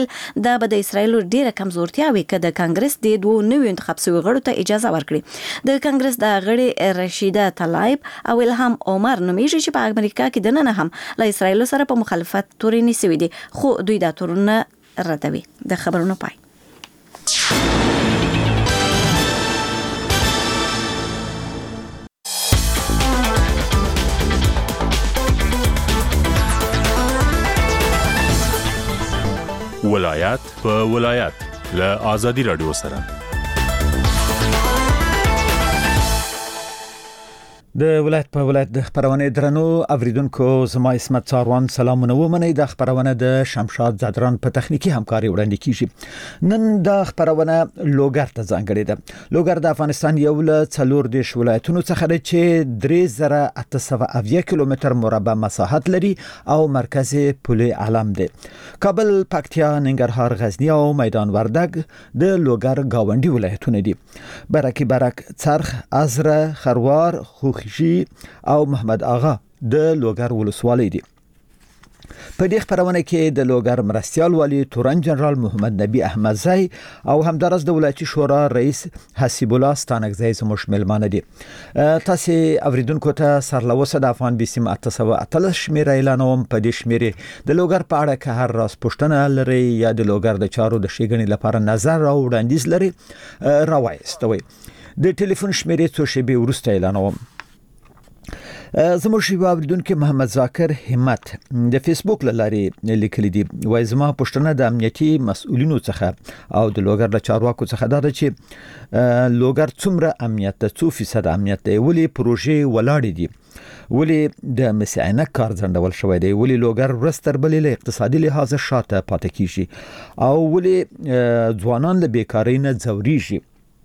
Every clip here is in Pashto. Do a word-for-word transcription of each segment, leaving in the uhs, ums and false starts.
دا به د اسرایل ډیره کمزورتیا وي که د کانګرس د دوه نوي انتخاب شوی غړو ته اجازه ورکړي. د کانګرس د غړي رشیده طلایب او الهام عمر نومیږي چې په امریکا کې د نن هم له اسرایل سره په مخالفت توري نیسوي دي، خو دوی دا تورونه ردوي. د خبرونو پای. ولایت په ولایت له آزادي رادیو سره. د ولایت په ولایت د خبرونه درنو اوریدونکو، زما اسمت څاروان سلامونه ومنئ. د خبرونه د شمشاد زادران په تخنیکی همکاري وړاندې کیږي. نن د خبرونه لوګر ته ځانګړې ده. لوګر د افغانستان یو له څلور دیش ولایتونو څخه دی چې درې زره اته سوه اویا کیلومتر مربع مساحت لري او مرکز پل علم دی. کابل، پکتیا، ننګرهار، غزنی او میدان وردګ د لوګر گاونډي ولایتونه دي. برکی برک، څرخ، ازره، خروار، خوخ او محمد آغا د لوګر ولسوالۍ دي. په دې خبرونه کې د لوګر مرستيال والی تورن جنرال محمد نبی احمدزی او همدارس د ولایتي شورا رئیس حسیب الله ستانکزی زموږ ملمانه دي. تاسو اوریدونکو ته سرلوسه د افغان بیسیم اته سوه اتلس شمیر اعلانوم. په دې شمیرې د لوګر په اړه که هر راز پوښتنه لري یا د لوګر د چارو د شیګنې لپاره نظر او وړاندیز لري راوایستوي. د ټلیفون شمیرې څو شیبې وروسته اعلانوم. زموږ شیبه اوریدونکو محمد ذاکر همت د فیسبوک لارې لیکلي دي. وای زما پوښتنه د امنیتي مسؤلینو څخه او د لوګر د چارواکو څخه دا چې لوګر څومره امنیت ده، څو فیصد امنیت دی، ولی پروژې ولاړې دي، ولی د مسعینک کار ځندول شوی دی، ولی لوګر ورستر بلې له اقتصادي لحاظ شاته پاتې کیږي او ولی ځوانان له بیکاری نه ځوريږي.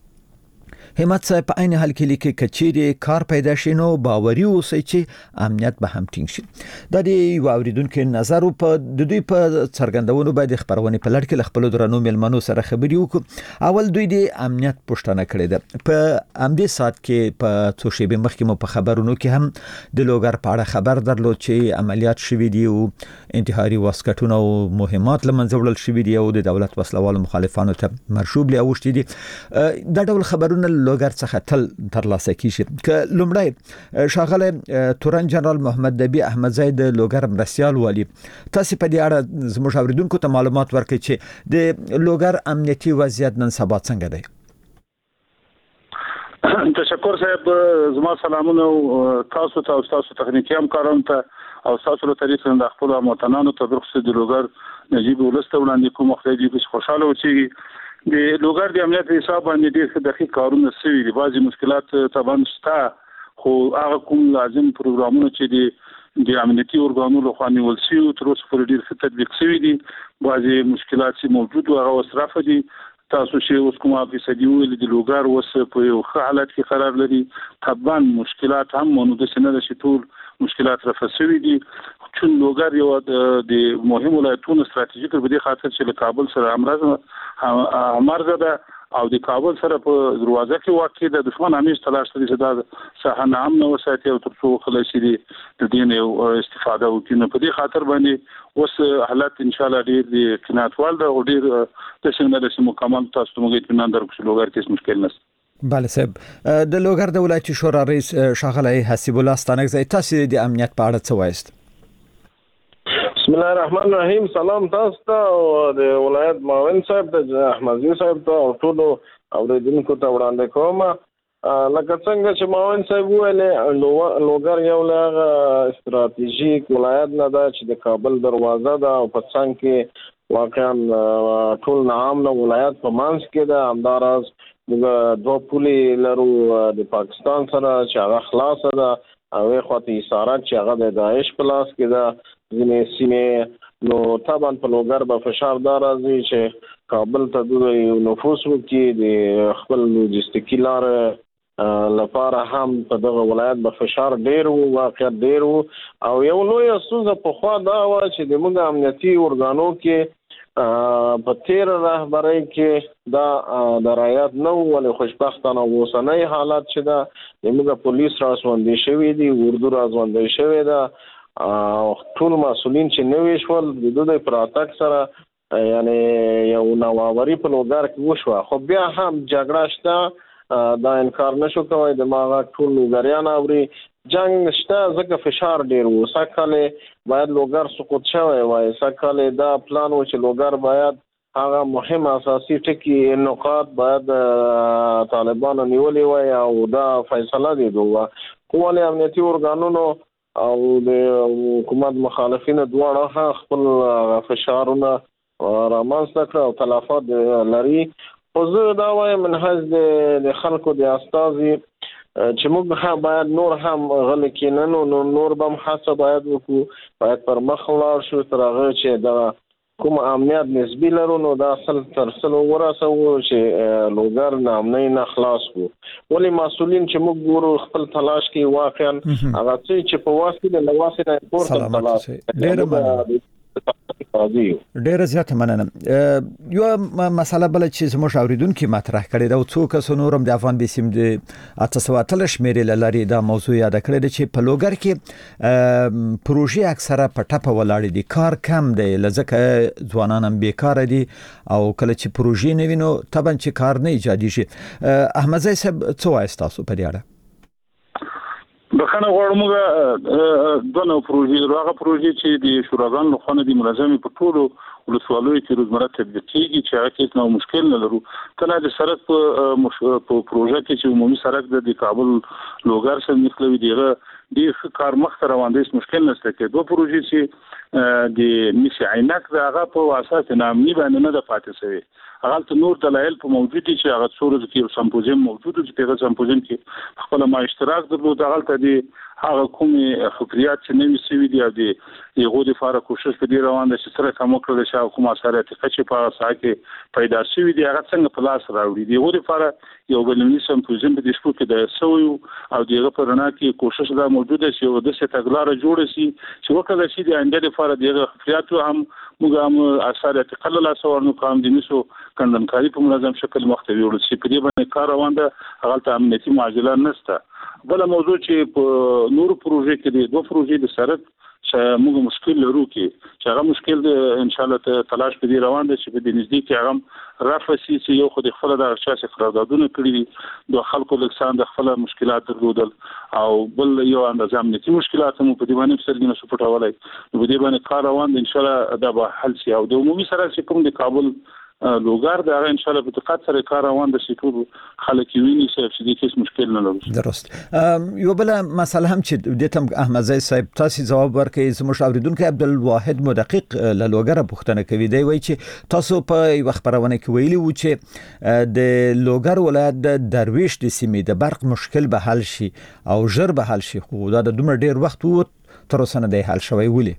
همت صاحب په عین حال کې لیکي کچېری کار پیدا شي نو باوري اوسئ چې امنیت به هم ټینګ شي. د دې یو اوریدونکو نظر په د دوی په څرګندونو باندې خبرونه په لړ کې خپل درنو ملمنو سره خبري وکړو. اول دوی د امنیت پوښتنه کړې ده. په امدې سات کې په څو شیبې مخکې مو په خبرونو کې هم د لوګر په اړه خبر درلود چې عملیات شوي دي او انتحاري واسکټونه او مهمات لمنځه وړل شوي دي او د دولت وسلوالو مخالفانو ته مرشوب لوي دي. دا ډول خبرونه لوګر څخه تل ترلاسه کیږي. که لومړی شاغله تورن جنرال محمد نبی احمدزی د لوګر مرستيال والی، تاسو په دې اړه زموږ اوریدونکو ته معلومات ورکړئ چې د لوګر امنیتي وضعیت نن سبا څنګه دی. تشکر صاحب، زما سلامونه تاسو ته او تاسو تخنیکی همکارانو ته او تاسو له طریق څخه د خپل متنانو ته برخصت د لوګر نجیب ولسته وړاندې کوم خدای دې چې خوشاله وچی. د لوګر د امنیت حساب باندې ډېر دقیق کارونه شوي دي. بعضي مشکلات طبعا شته، خو هغه کوم لازم پروګرامونه چې د د امنیتي ارګانونو لخوا نیول شوي تر اوسه پورې ډېر ښه تطبیق شوي دي. بعضي مشکلات چې موجود و هغه وسرافه دي. تاسو چې اوس کومه فیصدي ویل د لوګر اوس په یو ښه حالت کې قرار لري. طبعا مشکلات هم موجود دي، نه چې ټول مشکلات رفع شوي دي. چون لوګر یو د مهم ولایتونو استراتیژیک په دې خاطر چې له کابل سره همرازه همرزه ده او د کابل سره په دروازه کې واقع ده. دښمن همیش تلاش کوي چې دا ساحه امن وساتي او ترڅو خلاصي دي د دین یو استفاده وکړي. په دې خاطر باندې اوس حالت ان شاء الله ډیر د قناعتوال ده او ډیر د څنګه د مکمل تاسو موږ اطمینان درکو چې لوګر کې مشکل نشته. بله صاحب، د لوګر د ولایتي شورا رئیس شاغله حسیب الله ستانکزی، تاسو د امنیت په اړه څه وایست؟ بسم الله الرحمن الرحیم. سلام تاسو ته او د ولایت معاون صاحب د احمدزی صاحب ته او ټول اوریدونکو ته وړاندې کوم. لکه څنګه چې معاون صاحب ویل، لوګر یو له استراتیژیک ولایت نه ده چې د کابل دروازه ده او په څنګ کې واقعا ټول نام له ولایت په منځ کې ده. همداراز موږ دوه پولې لرو د پاکستان سره چې هغه خلاصه ده او یې خواته اسارت چې هغه د داعش په لاس کې ده. ځینې سیمې نو طبعا په لوګر به فشار دا راځي چې کابل ته د نفوس وکړي، د خپل لوجستیکي لارې لپاره هم په دغه ولایت به فشار ډېر وو، واقعیت ډېر وو. او یو لویه ستونزه پخوا دا وه چې د موږ امنیتي ارګانو کې په تیر رهبرۍ کې دا د رعایت نه وو، ولې خوشبختانه اوسنی حالت چې ده د موږ پولیس راسوندي شوي دي، اردو راسوندي شوې ده. ټول مسؤلین چې نوې شول د دوی په راتګ سره یعنی یو نوآوري په لوګر کې وشوه، خو بیا هم جګړه شته، دا انکار نشو کوي د ماغه ټول لوګریان اوري جنگ شته، ځکه فشار ډیر وو. سکهاله باید لوګر سقوط شوی وای، سکهاله دا پلان و چې لوګر باید هغه مهم اساسي ټکي نقاط باید طالبانو نیولې وای او دا فیصله دي دوه قوال امنیتي ارګانونو او د حکومت مخالفین دواړه خپل فشارونه رامنځته کړ او تلفات لري. خو زه دا وایم من حیث د خلکو د استازي چې موږ هم باید نور هم غلي کېننو، نو نور به هم هڅه باید وکړو، باید پر مخ ولاړ شو تر هغه چې دا کوم امنیت نسبي لرو نو دا اصل تر سلو ورسوو چې لوګر نه امنۍ نه خلاص وو. ولې مسؤلین چې موږ ګورو خپل تلاش کې واقعا هغه چې په واسطه له واسطه پورته تلاش ډېر مننه ډیره زیاته مننه. یو مسله بل چې زموږ اوریدونکو مطرح کړي دا څو کس نورم د افغان بیسیم د اته سوه اتلس شمیرې لري دا موضوع یاد کړی چې په لوګر کې پروژې اکثره په ټپه ولاړې دي، کار کم دی لکه ځوانان هم بیکاره دي او کله چې پروژې نه وینو طبعا چې کار نه ایجادي شي. احمد زئی صاحب څه وایي تاسو په دې اړه؟ بخنه غواړم موږ دغه پروژې هغه پروژې چې د شوراګانو له خوا د منظمې په ټولو ولسوالیو کې روزمره تطبیق کیږي چې هغه هیڅ نو مشکل نه لرو. کله د سړک په پروژه کې چې عمومي سړک د کابل لوګر سره نښلوي دیغه ډیر کار مخ ته روان دي، مشکل نشته کې دوه پروژې چې د نشي عینک دغه په اساس نامني باندې نه د پاتې شوی. هغه نور دلایل په موجود دي چې هغه څورز کې سمپوزیم موجود دي، په سمپوزیم کې خپل ما اشتراک درلود. هغه ته دي هغه کومې فکریات چې نوي سوي دي او د یو د فار کوشش په دی روان دي چې سره کوم کړل شي حکومت سره اتفاق په اساس کې پیدا شوی دي، هغه څنګه په لاس راوړي دي. یو د فار یو بلنی سمپوزیم په دشپو کې د سویو او دغه په رڼا کې کوشش دا موجوده شي او د څه تګلارې جوړ شي چې وکړل شي د انده لپاره دغه فکریات هم موږ هم اثر تقلل اسور نو قام دي نسو کندنکاری په منظم شکل مخته ویول شي. په دې باندې کار روان ده، هغه ته امنیتي معجزه نشته. بل موضوع چې په نور پروژې کې دي دوه پروژې د سرک چې موږ مشکل لرو کې چې هغه مشکل ان شاء الله تلاش په دې روان دي چې په دې نږدې کې هغه رافسي چې یو خو د خپل د شخصي قراردادونه کړی دي د خلکو لکسان د خپل مشکلات درلودل او بل یو اندازه امنیتي مشکلات هم په دې باندې سرګنه سپټولای نو په دې باندې کار روان دي ان شاء الله دا به حل شي. او د عمومي سره چې کوم د کابل لوګر دا ان شاء الله په دقت سره کار روان دي چې ټول خلک ویني چې دې هیڅ مشکل نه لري. درست. یو بل مسله هم چې د تم احمد زئی صاحب تاسو جواب ورکړئ. زموږ اوریدونکو عبدالواحد مدقق له لوګر پوښتنه کوي دی وایي چې تاسو په یو خبرونه کې ویلي و چې د لوګر ولایت د درویش د سیمې د برق مشکل به حل شي او ژر به حل شي، خو دا د دومره ډیر وخت وو تر اوسه نه دی حل شوی. ولې؟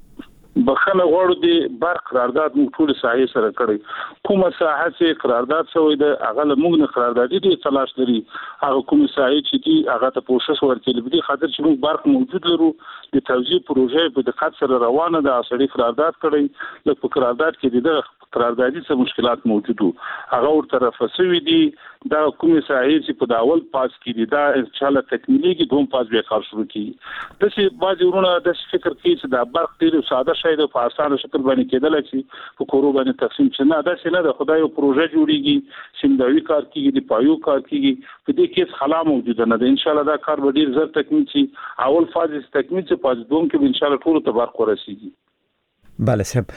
بخنه غواړو د برق قرارداد موږ ټول ساحې سره کړی، کومه ساحه چې قرارداد شوی د هغه موږ نه قراردادي دي تلاش لري، هغه کومه ساحه چې دي هغه ته پروسس ورکړي په دې خاطر چې موږ برق موجود لرو. د توزیع پروژې په دقت سره روانه ده، اصلي قرارداد کړی لکه په قرارداد کې د قراردادي څه مشکلات موجود وو هغه ور طرف سوي دي. دا کومه ساحه چې په داول پاس کې دي دا ان شاء الله تکمیلي کې دوم پاس به کار شروع کی. د څه باندې ورونه د فکر کې چې دا برق ډیر ساده شي د په اسانه شکل باندې کېدل چې په کورو باندې تقسیم شي نه، دا څه نه د خدای یو پروژه جوړیږي سیمداوي کار کیږي د پایو کار کیږي په دې کې خلا موجوده نه ده. ان شاء الله دا کار به ډیر زر تکمیل شي، اول فاز تکمیل شي پاس دوم کې ان شاء الله ټول ته برق ورسیږي. بله صاحب،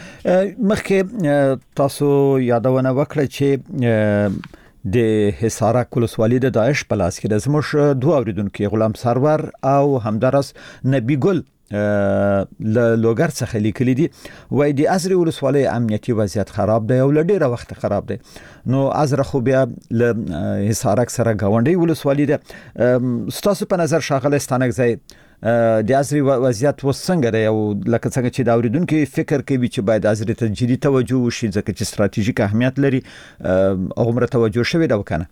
مخکې تاسو یادونه وکړه چې د حصارک ولسوالۍ د داعش په لاس کې د زموږ دوه اوریدونکو غلام سرور او همدارس نبی ګل له لوګر څخه لیکلي دي وای د ازرې ولسوالۍ امنیتي وضعیت خراب دی او لډیره وخت خراب دی. نو ازره خو بیا له حصارک سره گاونډي ولسوالۍ ده. ستاسو په نظر ښاغلی ستانکزی د ازرې وضعیت وس څنګه دی او لکه څنګه چې د اوریدونکو فکر کوي چې باید ازرې ته جدي توجه وشي ځکه چې ستراتیژیک اهمیت لري، هغومره توجه شوې ده وکنه؟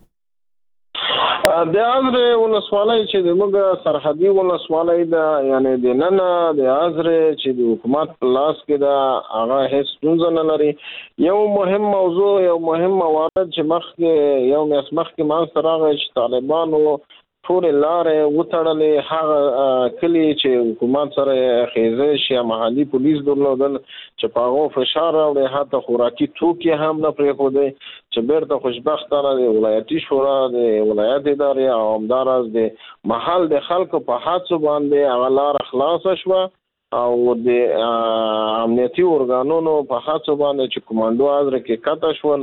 د ازرې ولسوالۍ چې د موږ سرحدي ولسوالۍ ده، یعنی د نن د ازرې چې د حکومت په لاس کې ده هغه هیڅ ستونزه نه لري. یو مهم موضوع یو مهم موارد چې مخکې یو میاشت مخکې منځته راغی چې طالبانو ټول لارې وتړلې. هغه کلی چې حکومت سره خیزش یا محلي پولیس درلودل چې په هغه فشار راوړي، حتی خوراکي توکي هم نه پرېښودي، چې بیرته خوشبختانه د ولایتي شورا د ولایت ادارې او همداراز د محل د خلکو په هڅو باندې هغه لاره خلاصه شوه او د امنیتي ارګانونو په هڅو باندې چې کمانډو حاضر کې کته شول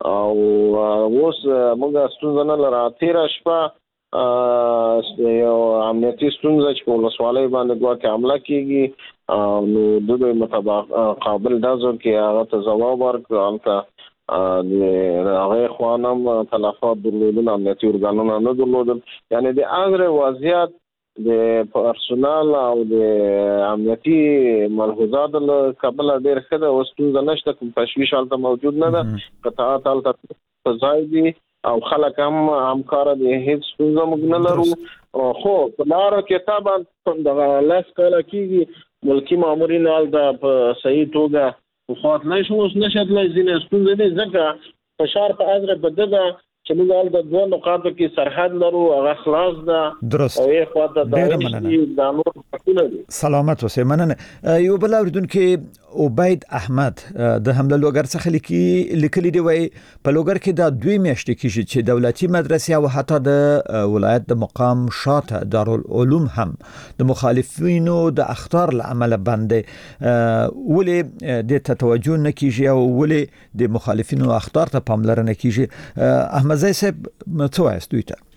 او اوس موږ ستونزه نه لرو. تېره شپه یو امنیتي ستونزه چې په ولسوالۍ باندې دوه کې حمله کېږي، نو د دوی مطابق قابل ډزو کې هغه ته ځواب ورکړ، هلته د هغې خوانم تلفات درلودل، امنیتي ارګانونه نه درلودل. یعنې د هغې وضعیت د پرسونال او د امنیتي ملحوظاتو له کبله ډېر ښه ده. اوس ستونزه نشته، کوم تشویش هلته موجود نه ده، قطعات هلته په ځای دي او خلک هم همکاره دي، هیڅ ستونزه موږ نه لرو. خو په لاره کې طبعا دغه لس کاله کېږي ملکي مامورین هلته په صحیح توګه پخوا تللی شو، اوس نشي تللی. ځینې ستونزې دي ځکه فشار په اذره په ده ده چې موږ هلته دوه نقاطو کې سرحد لرو، هغه خلاص ده. درست. او یې خواته دا نور حقونه دي. سلامت اوسئ. مننه. یو بل اورېدونکی عبید احمد د حمله لوګر څخه لیکي لیکلي دی، وایي په لوګر کې دا دوی میاشتې کېږي چې دولتي مدرسې او حتی د ولایت د مقام شاته دارالعلوم هم د مخالفینو د اخطار له امله بندې. ولې د ته توجه نه کیږي او ولې د مخالفینو اخطار ته پاملرنه کیږي؟ احمد زای صاحب څه وایي دوی ته؟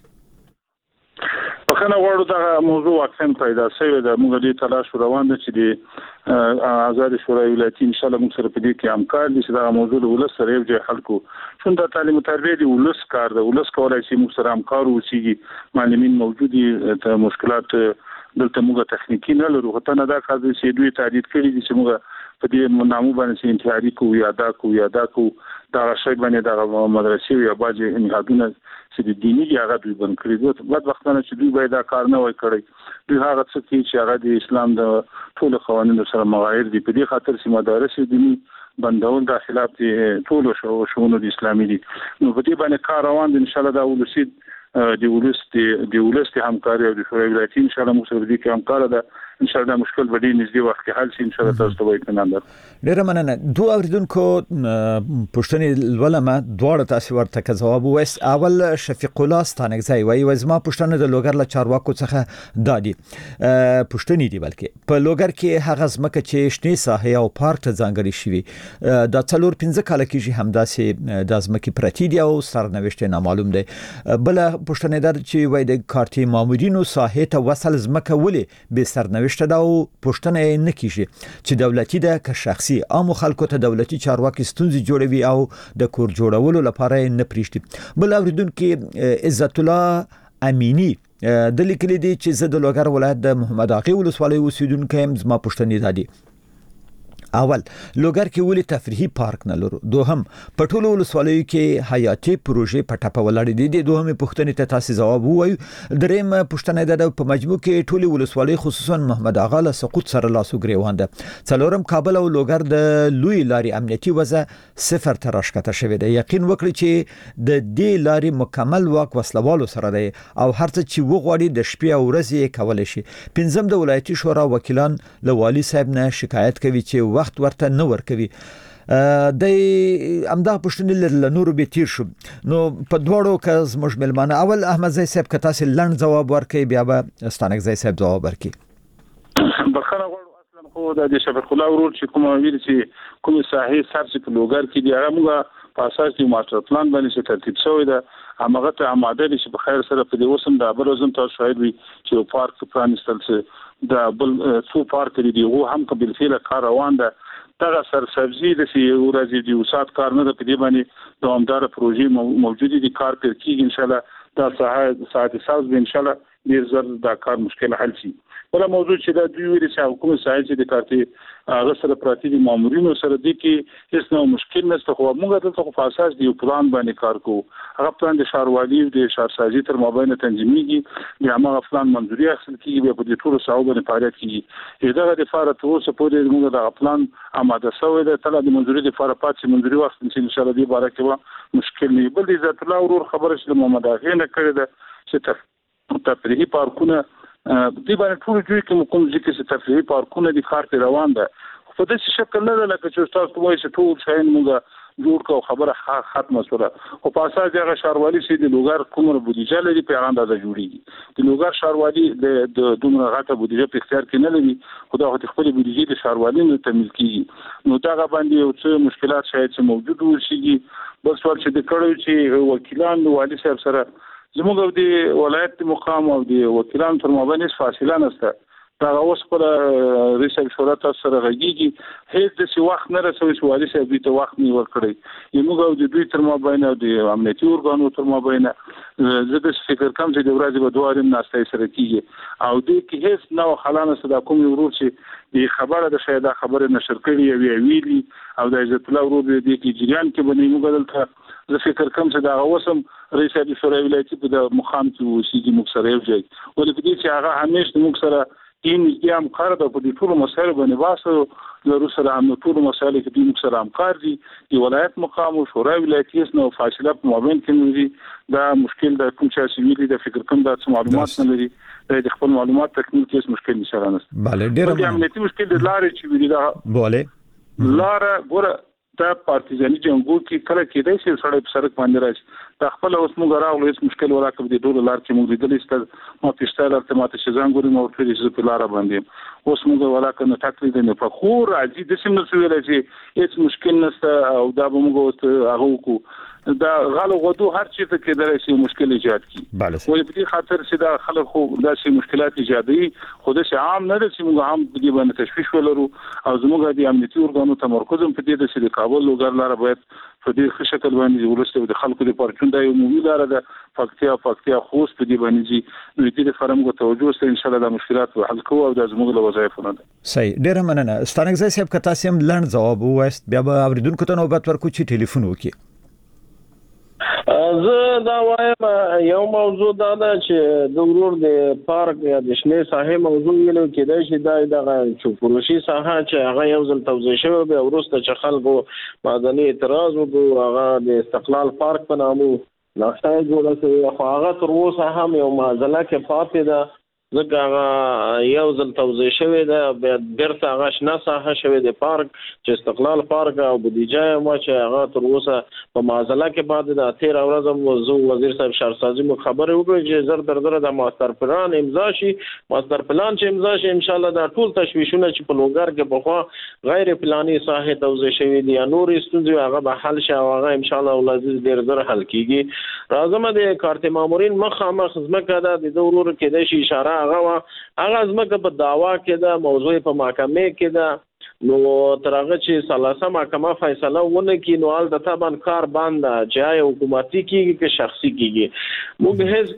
بخنه غواړو دا موضوع واقعا پیدا شوی ده. موږ دې تلاش روان دي چې د آزاد شورای ولایتي ان شاء الله موږ سره په دې کې همکار دي چې دا موضوع د ولس سره یو ځای حل کړو. چون دا تعلیم او تربیه دی ولس کار ده، ولس کولای شي موږ سره همکار اوسېږي. معلمین موجود دي، ته مشکلات دلته موږ تخنیکی نه لرو. غته نه دا کار دي چې دوی تعدید کړي دي چې موږ په دې نامو باندې انتحاري کو یا دا کو یا دا کو دا شی باندې دا مدرسې یا باج انهادونه چې د دیني هغه دوی بند کړی دي. بعد وختونه چې دوی باید دا کار نه وای کړی، دوی هغه څه چې هغه د اسلام د ټول قوانینو سره مغایر دي. په دې خاطر چې مدارس دیني بندول د خلاف دي ټول شو شونه د اسلامي دي. نو په دې باندې کار روان دي. ان شاء الله دا ولسی د ولس د ولس همکاري او د شورای ولایتي ان شاء الله موږ سره دې کې همکار ده. ان شاء الله مشکل به دې نږدې وخت کې حل شي. ان شاء الله تاسو ته وایي کنه. ډیره مننه. دوه اوریدونکو پوښتنې ولما دواړه تاسو ورته ځواب وایي. اول شفیق الله ستانګزی وایي وزما پوښتنه د لوګر له چارواکو څخه دادي پوښتنې دی، بلکې په لوګر کې هغه ځمکه چې شنې ساحې او پارک ته ځانګړي شوی دا څلور پنځه کاله کېږي همداسې د ځمکې پرتی دي او سرنوشت نامعلوم دی. بل پوښتنه ده چې وایي د کارتي مامورینو ساحې ته وصل ځمکه ولې به سرنوشت دا پوښتنه نه کیږي چې دولتي ده که شخصي. عام خلکو ته دولتي چارواکي ستونزې جوړوي او د کور جوړولو لپاره نه پریږدي. بل اوریدونکو عزت الله امینی د لیکلي دي چې زه د لوګر ولایت د محمد اغي ولسوالۍ اوسیدونکی یم. زما پوښتنې دادي اول لوګر کې ولې تفریحي پارک نه لرو؟ دوهم په ټولو ولسوالیو کې حیاتي پروژې په ټاپه ولاړې دي. د دوهمې پوښتنې ته تاسو ځواب ووایو. دریم پوښتنه ده په مجموع کې ټولو ولسوالۍ خصوصا محمد اغا له سقوط سره لاس وګریوان ده. څلورم کابل او لوګر د لوی لارې امنیتي وضع صفر ته راښکته شوې ده. یقین وکړئ چې د دې لارې مکمل واک وسلوالو سره دی او هر څه چې وغواړي د شپې او ورځې کولای شي. پنځم د ولایتي شورا وکیلان له والي صاحب نه شکایت کوي چې وخت ورته نه ورکوي. د امدا پښتون له نورو به تیر شو. نو په دواړو کې زموږ ملمانه اول احمد زای صاحب که تاسو لړن جواب ورکړي بیا به ستانک زای صاحب جواب ورکړي. بخښنه غواړم اصلا خو د شفیق الله ورور چې کوم ویل چې کوم ساحې سر چې په لوګر کې دی هغه موږ په اساس د ماستر پلان باندې ترتیب شوی ده. هغه ته آماده دي چې په خیر سره په دې وسم د ابرزم تاسو شاید وي چې یو پارک پرانستل څه د بل څو پارک دي هغه هم قبل فعل کار روان ده. دا سر سبزی د سی ورځې د وسات کار نه د پدې باندې دوامدار پروژې موجود دي. کار پر کېږي ان شاء الله دا ساعت ساعت ساز ان شاء الله ډیر زر دا کار مشکل حل شي. بل موضوع چې دا دوی ویل چې حکومت ساعت چې د کارتي هغه سره پراتی دي مامورینو سره دي کې هیڅ نو مشکل نشته. خو موږ دلته په اساس دی پلان باندې کار کوو. هغه پلان د شاروالي د شهرسازي تر مابین تنظیمېږي یا هغه پلان منځوري اخیستل کیږي په دې ټولو ساو باندې فعالیت کیږي. دغه د فارت اوسه په دې موږ د پلان آماده شوی د طلب د منځوري د فارپات چې منځوري وخت ان شاء الله دی باره کې مشکل نه. بل عزت الله ورور خبره چې محمد اغه نه کړی ده چې تفریحي پارکونه دی باندې ټول جوړ کوم کوم ځکه چې تفریحي پارکونه د ښار ته روان ده په داسې شکل نه لکه چې تاسو وایي چې ټول شاین موږ جوړ کو خبره ختمه شوه او په اساس دغه شاروالي سي د لوګر کومه بودیجه لري په اندازه جوړیږي د لوګر شاروالي د دومره غټه بودیجه په اختیار کې نه لري خدای خو خپل بودیجه د شاروالي نه تمویل کیږي نو دا باندې یو څه مشکلات شاید چې موجود وشي بل څور چې د کړو چې وکیلان والي صاحب سره زموږ د ولایت مقام او د وکیلان تر مابین فاصله نشته دا اوس پر ریسل شورات سره غږیږي هیڅ د څه وخت نه رسوي چې والي صاحب ته وخت نه ورکړي یموږ د دوی تر مابین او د امنیتي ارګانو تر مابین زه د فکر کوم چې د ورځې په دوارم ناشته سره کیږي او د کې هیڅ نو خلانه صدا کوم ورور چې د خبره د شایده خبره نشر کړي وی ویلي او د عزت الله ورور د کې جریان کې باندې موږ دلته زه فکر کوم چې دا اوسم رئیس د شورای ولایتي په مخام کې وشي موږ سره یو ځای ولې په دې چې هغه همیشه موږ سره این یم کار د په ټولو مسایلو باندې واسه د روسره هم ټولو مسایلو کې د موږ سره همکار دي د ولایت مقام او شورای ولایتي نو فاصله په مابین کې لري دا مشکل د کوم چې سویلي د فکر کوم د معلومات نه لري د خپل معلومات تکمیل کې مشکل نشته نه bale ډیر امنیتي مشکل د لارې چې ویل دا bole لار ګوره دا پارتيزاني جنگو کې کله کېدای شي سړی په سړک باندې راشي دا خپل اوس موږ راغلو هیڅ مشکل وراکم د ډول لار کې موږ لیدل است ما پښتاله ته ماته شزان ګوري مو په دې په لار باندې اوس موږ وراکم تکلیف نه په خور راځي د سیمه سویل چې هیڅ مشکل نشته او دا به موږ هغه کو دا غلو غدو هر چی ته کې درسي مشکل ایجاد کی ولې په دې خاطر چې دا خلک خو داسې مشکلات ایجادي خو د عام نه چې موږ هم په دې باندې تشویش ولرو او زموږ د امنیتي ارګانو تمرکز په دې د چې کابل لوګر لاره باید په دې ښه شکل باندې ولسته د خلکو لپاره چې دا یو مومي لاره ده فکتیا فکتیا خوست په دې باندې چې نو دې فرمغه توجه سره ان شاء الله د مشکلات حل کوو او د زموږ له وظایفونو ده صحیح ډیر مننه ستانګزای صاحب که تاسو هم لړ جواب وایست بیا به اوریدونکو ته نوبت ورکو چې ټلیفون وکړي زه دا وایم یو موضوع دا ده چې د ورور د پارک یا د شنه ساحه موضوع ویلو کېدای شي دا د چوپروشي ساحه چې هغه یو ځل توضیح شوی به ورسته چې خلکو مدني اعتراض وکړو هغه د استقلال پارک په نامو نقشه جوړه شوی خو هغه تر اوسه هم یو معضله کې پاتې ده ځکه هغه یو ځل توضیح شوی ده بیرته هغه شنه ساحه شوی د پارک چې استقلال پارک او بودیجه مو چې هغه تر اوسه په معضله کې پاتې ده تیر ورځ موضوع وزیر صاحب شهرسازي مو خبره وکړه چې زر در در د ماستر پلان امضا شي ماستر پلان چې امضا شي ان شاء الله دا ټول تشویشونه چې په لوګر کې بخوا غیر پلاني ساحه توضیح شوی دي یا نور ستونزې هغه به حل شي او هغه ان شاء الله ولازم ډیر زر حل کیږي راځم د کارت مامورین مخامخ ځمکه ده د ضرور کې د شي اشاره هغه هغه ځمکه په داوا کې ده موضوع په محکمه کې ده نو ترغه چې ثالثه محکمه فیصله ونه کی نو حال د تابان کار باندې چې حکومتي کیږي که شخصي کیږي موږ هیڅ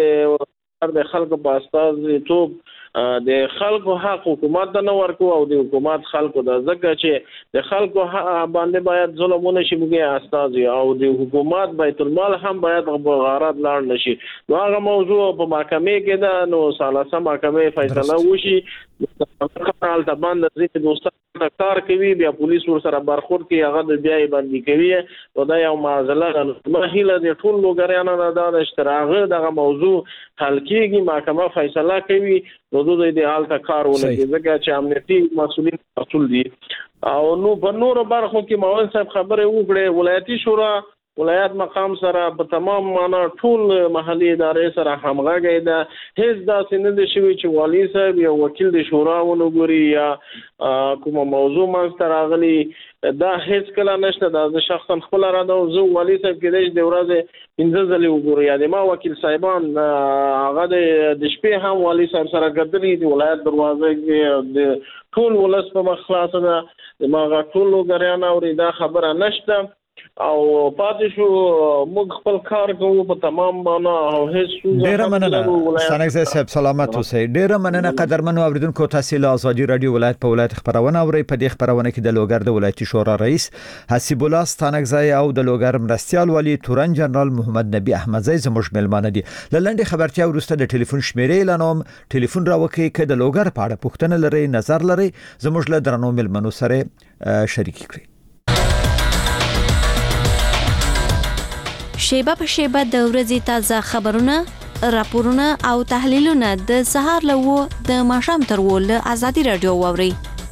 کله د خلکو په اساس ټوب د خلکو حق حکومت د نه ورکو او د حکومت خلکو د ځکه چې د خلکو باندې باید ظلمونه شي موږ استاد او د حکومت بیت المال هم باید غارات لاړ نشي نو هغه موضوع په محکمه کې ده نو ثالثه محکمه فیصله وشي حال د باندې ځکه دوستان کار کوي بیا پولیس ور سره برخورد کوي هغه د بیاي باندې کوي نو دا یو معضله ده مهله د ټول لوګریانو نه دا د اشتراغه دغه موضوع حل کیږي محکمه فیصله کوي نو دوی د حالت کارونه کوي ځکه چې امنیتي مسؤلین مسؤل دي او نو په نور برخو کې معاون صاحب خبره وکړه ولایتي شورا ولایت مقام سره په تمام معنا ټول محلي ادارې سره همغږي ده هیڅ داسې نه دي شوی چې والی صاحب یا وکیل د شورا ونګوري یا کوم موضوع ماستر راغلي دا هیڅ کله نشته دا شخصا خپل را ده زه والی صاحب کې د ورځې پنځه ځلې وګوري یا د ما وکیل صاحبان هغه د شپې هم والی صاحب سره ګرځي د ولایت دروازه کې د ټول ولس په مخ خلاص ده د ما ټول لوګریان اوري دا خبره نشته او پاتې شو موږ خپل کار کوو په تمام معنا او هیڅ ډیر مننه ستانګزای صاحب سلامت اوسئ ډیر مننه قدرمنو اوریدونکو تاسو له ازادي رادیو ولایت په ولایت خبرونه اوري په دې خبرونه کې د لوګر د ولایتي شورا رئیس حسیب الله ستانګزای او د لوګر مرستيال والی تورن جنرال محمد نبی احمدزی زموږ ملمانه دي لنډي خبرتیا ورسته د ټلیفون شمیرې اعلانوم ټلیفون راوکي کې د لوګر په اړه پوښتنه لري نظر لري زموږ له درنو ملمنو سره شریک کړئ شیبه په شیبه د ورځې تازه خبرونه راپورونه او تحلیلونه د سهار له و د ماښام تر و له ازادي رادیو واوري.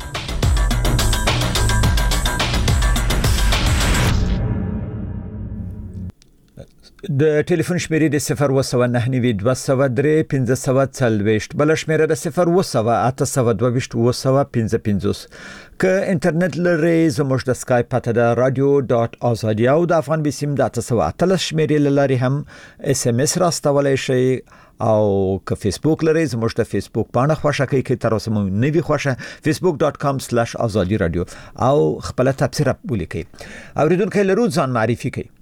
د ټلیفون شمیرې د صفر و سو نه نوي دوه سو درې پنځه سو څلوېښت بل شمیره د صفر و سو اته سو دوه ویشت و سو پنځه پنځوس که انټرنیټ لري زموږ د سکایپ پته د رادیو ډاټ ازادي او د افغان بسیم د اته سو اتلس شمیرې لري هم اس ام اس راستولای شي او که فیسبوک لري زموږ د فیسبوک باندې خوښه کوي کې تر اوسه مو نوي خوښه facebook dot com slash azadi radio او خپل تفسیر ولیکي. اوریدونکو لرو ځان معرفي کوي.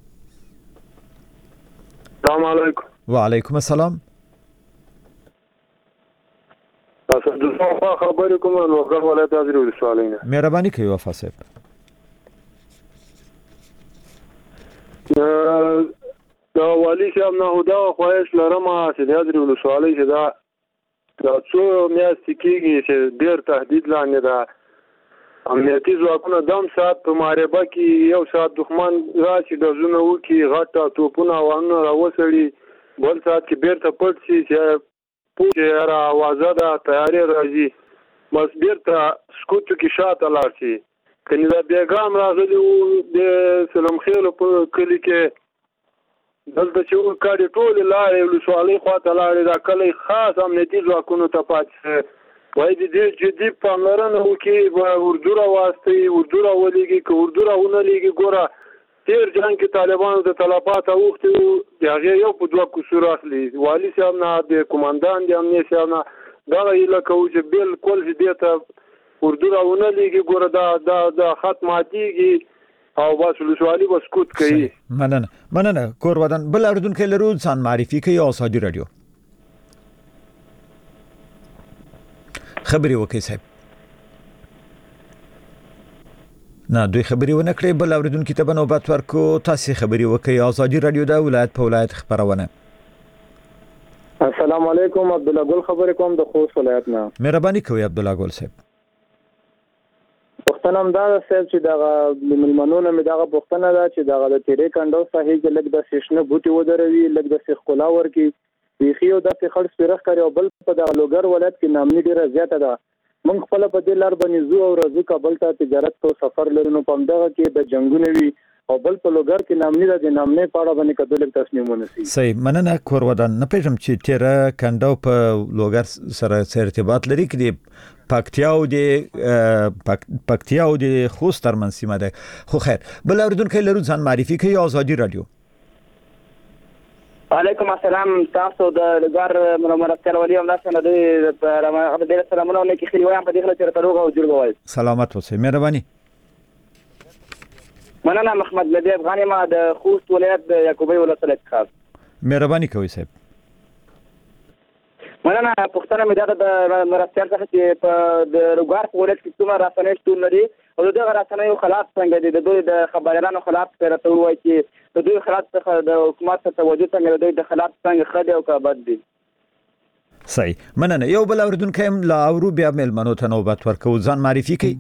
السلام علیکم. وعلیکم السلام. تاسو د څه خبرې کوم نو غوښتل ولایت حاضر ول سوالینه. مهرباني کوي وفا صاحب. دا والی صاحب نه هدا خواهش لرم چې د حاضر ول سوالې دا دا څو میاشتې کېږي چې ډېر تهدید لاندې ده. امنیتي ځواکونه دم سات په ماربه کې یو سات دښمن راشي د زونه وکي غټه توپونه وانه راوسړي بل سات کې بیرته پټ شي چې پوهه را आवाज ده تیاری راځي بس بیرته سکوت کې شاته لاړ شي. کني دا بیګام راغلی وو د سلام خیل په کلی کې دلته چې وکړي ټول لارې له سوالې خواته لاړې دا کلی خاص امنیتي ځواکونو ته پاتې وای دې دې جدي پاملرنه وکړي اردو را واسطي اردو را ولېږي که اردو را ونه لېږي ګوره تیر جنګ کې طالبانو د طلبات اوختي د هغې یو په دوه کسور اخلي والي صاحب نه د کمانډان د امنیت صاحب نه دغه هیله کوو چې بالکل چې دې ته اردو را ونه لېږي ګوره دا دا دا خط ماتېږي او بس ولسوالي به سکوت کوي. مننه مننه کور ودان. بل اردوونکی لرو ځان معرفي کوي ازادي رادیو. خبري وکي صاحب. نه دوی خبري ونه کړې بل اوریدونکو ته نوبت ورکو. تاسو خبري وکي ازادي رادیو د ولایت په ولایت خبرونه. السلام علیکم عبد الله ګل خبرې کوم د خوست ولایت نه. مهرباني کوي عبد الله ګل صاحب. پښتنه هم دا صاحب چې دا ملمنونه مې دا پښتنه دا چې دا د تیرې کندو صحیح کې لګ د سیشنه بوټي ودروي لګ د سیخ کولا ورکی بیخیو د خړ سپیرخ کوي او بل په د لوګر ولایت کې نامني ډیره زیاته ده. مونږ خپل په دې لار باندې زو او رزو کابل ته تجارت ته سفر لرنو پم دغه کې د جنگونه وی او بل په لوګر کې نامني د نامنه پاړه باندې کډول تصمیمونه سي. صحیح مننه کور ودان. نه پېژم چې تیرې کندو په لوګر سره ارتباط لري کې پکتیا او د پکتیا او د خوست ترمنځ سیمه ده. خو خیر بل اوریدونکو لرو ځان معرفي کوي ازادي رادیو. وعلیکم السلام. تاسو د لګار مرستيال ولي هم ناس نه دوی د ډېر سلامونه ولکه خلی وایم په دې خله چې تروغه او جوړ وای. سلامت اوسئ. مهرباني. مننه محمد لبی افغاني ما د خوست ولایت د یعقوبی ولایت خاص. مهرباني کوي صاحب. مننه پښتنه مې د مرستيال څخه چې په د لګار په ولایت کې څومره راسنې شتون لري او دغه راسنې خلاف څنګه دي د دوی د خبريالانو خلاف پیرته وای چې د دوی خلاف څخه د حکومت ته توجه څنګه د دوی د خلاف څنګه خدای او کابد دي. صحیح مننه. یو بل اوریدونکو هم لا اورو بیا ملمنو ته نوبت ورکو ځان معرفي کوي.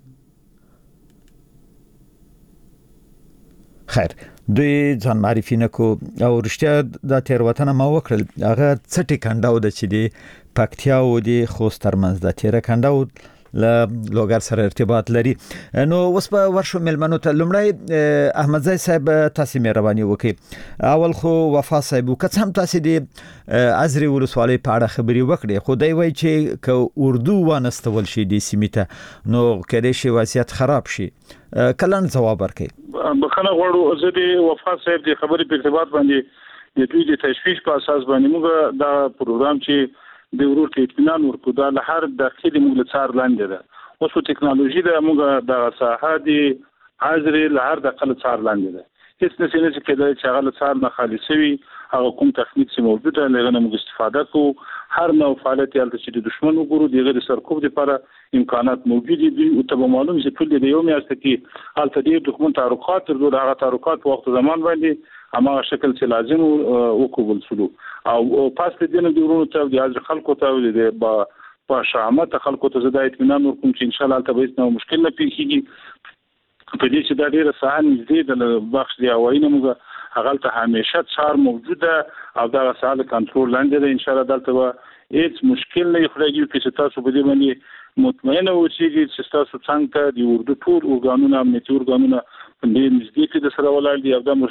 خیر دوی ځان معرفي نکو او رښتیا د تیروتنه ما وکړل هغه څټي کنډاو د چې دی پکتیا او د خوست ترمنځ د تیر کنډاو ل لوګر سره ارتباط لري. نو اوس په ورشو ملمنو ته لمړی احمد زای صاحب تاسو مهرباني وکړئ. اول خو وفا صاحب وکړ هم تاسو د ازري ولسوالۍ په اړه خبري وکړي خو دای وای چې ک اردو وانستول شي د سیمیته نو کله شي وضعیت خراب شي. کلن جواب ورکړي. بخنه غوړو زه د وفا صاحب د خبرې په ارتباط باندې د دوی د تشویش په اساس باندې موږ دا پروګرام چې د ورور کې اطمینان ورکو دا له هر داخلي موږ څار لاندې ده اوس ټکنالوژي د موږ د ساحه دي حاضر له هر داخلي څار لاندې ده هیڅ نشي نه کېدای چې هغه څار نه خالص وي هغه کوم تخنیک چې موجود دی لغه موږ استفاده کوو هر نوع فعالیت یالته چې د دشمن وګورو دغه د سرکوب لپاره امکانات موجود دي او ته معلوم چې ټول د یو میاشت کې الته د دښمن تعرقات تر دوه هغه تعرقات وخت زمان باندې اما شکل چې لازم وکول شلو او پاس د دې نه ورونو ته د خلکو ته د په شامت خلکو ته زده اطمینان ورکوم چې ان شاء الله الته به هیڅ مشکل نه پیښیږي په دې چې دا ډیره ساحه نږدې د بخش دی او اینه موږ هغه ته همیشه څار موجوده او دا ساده کنټرول لاندې ده. ان شاء الله دلته هیڅ مشکل نه خوريږي چې تاسو په دې باندې مطمئنه اوسئ چې تاسو څنګه د اردو ټول ارګانونه امنیتي ارګانونه په دې نږدې کې د سره ولاړ دي او دا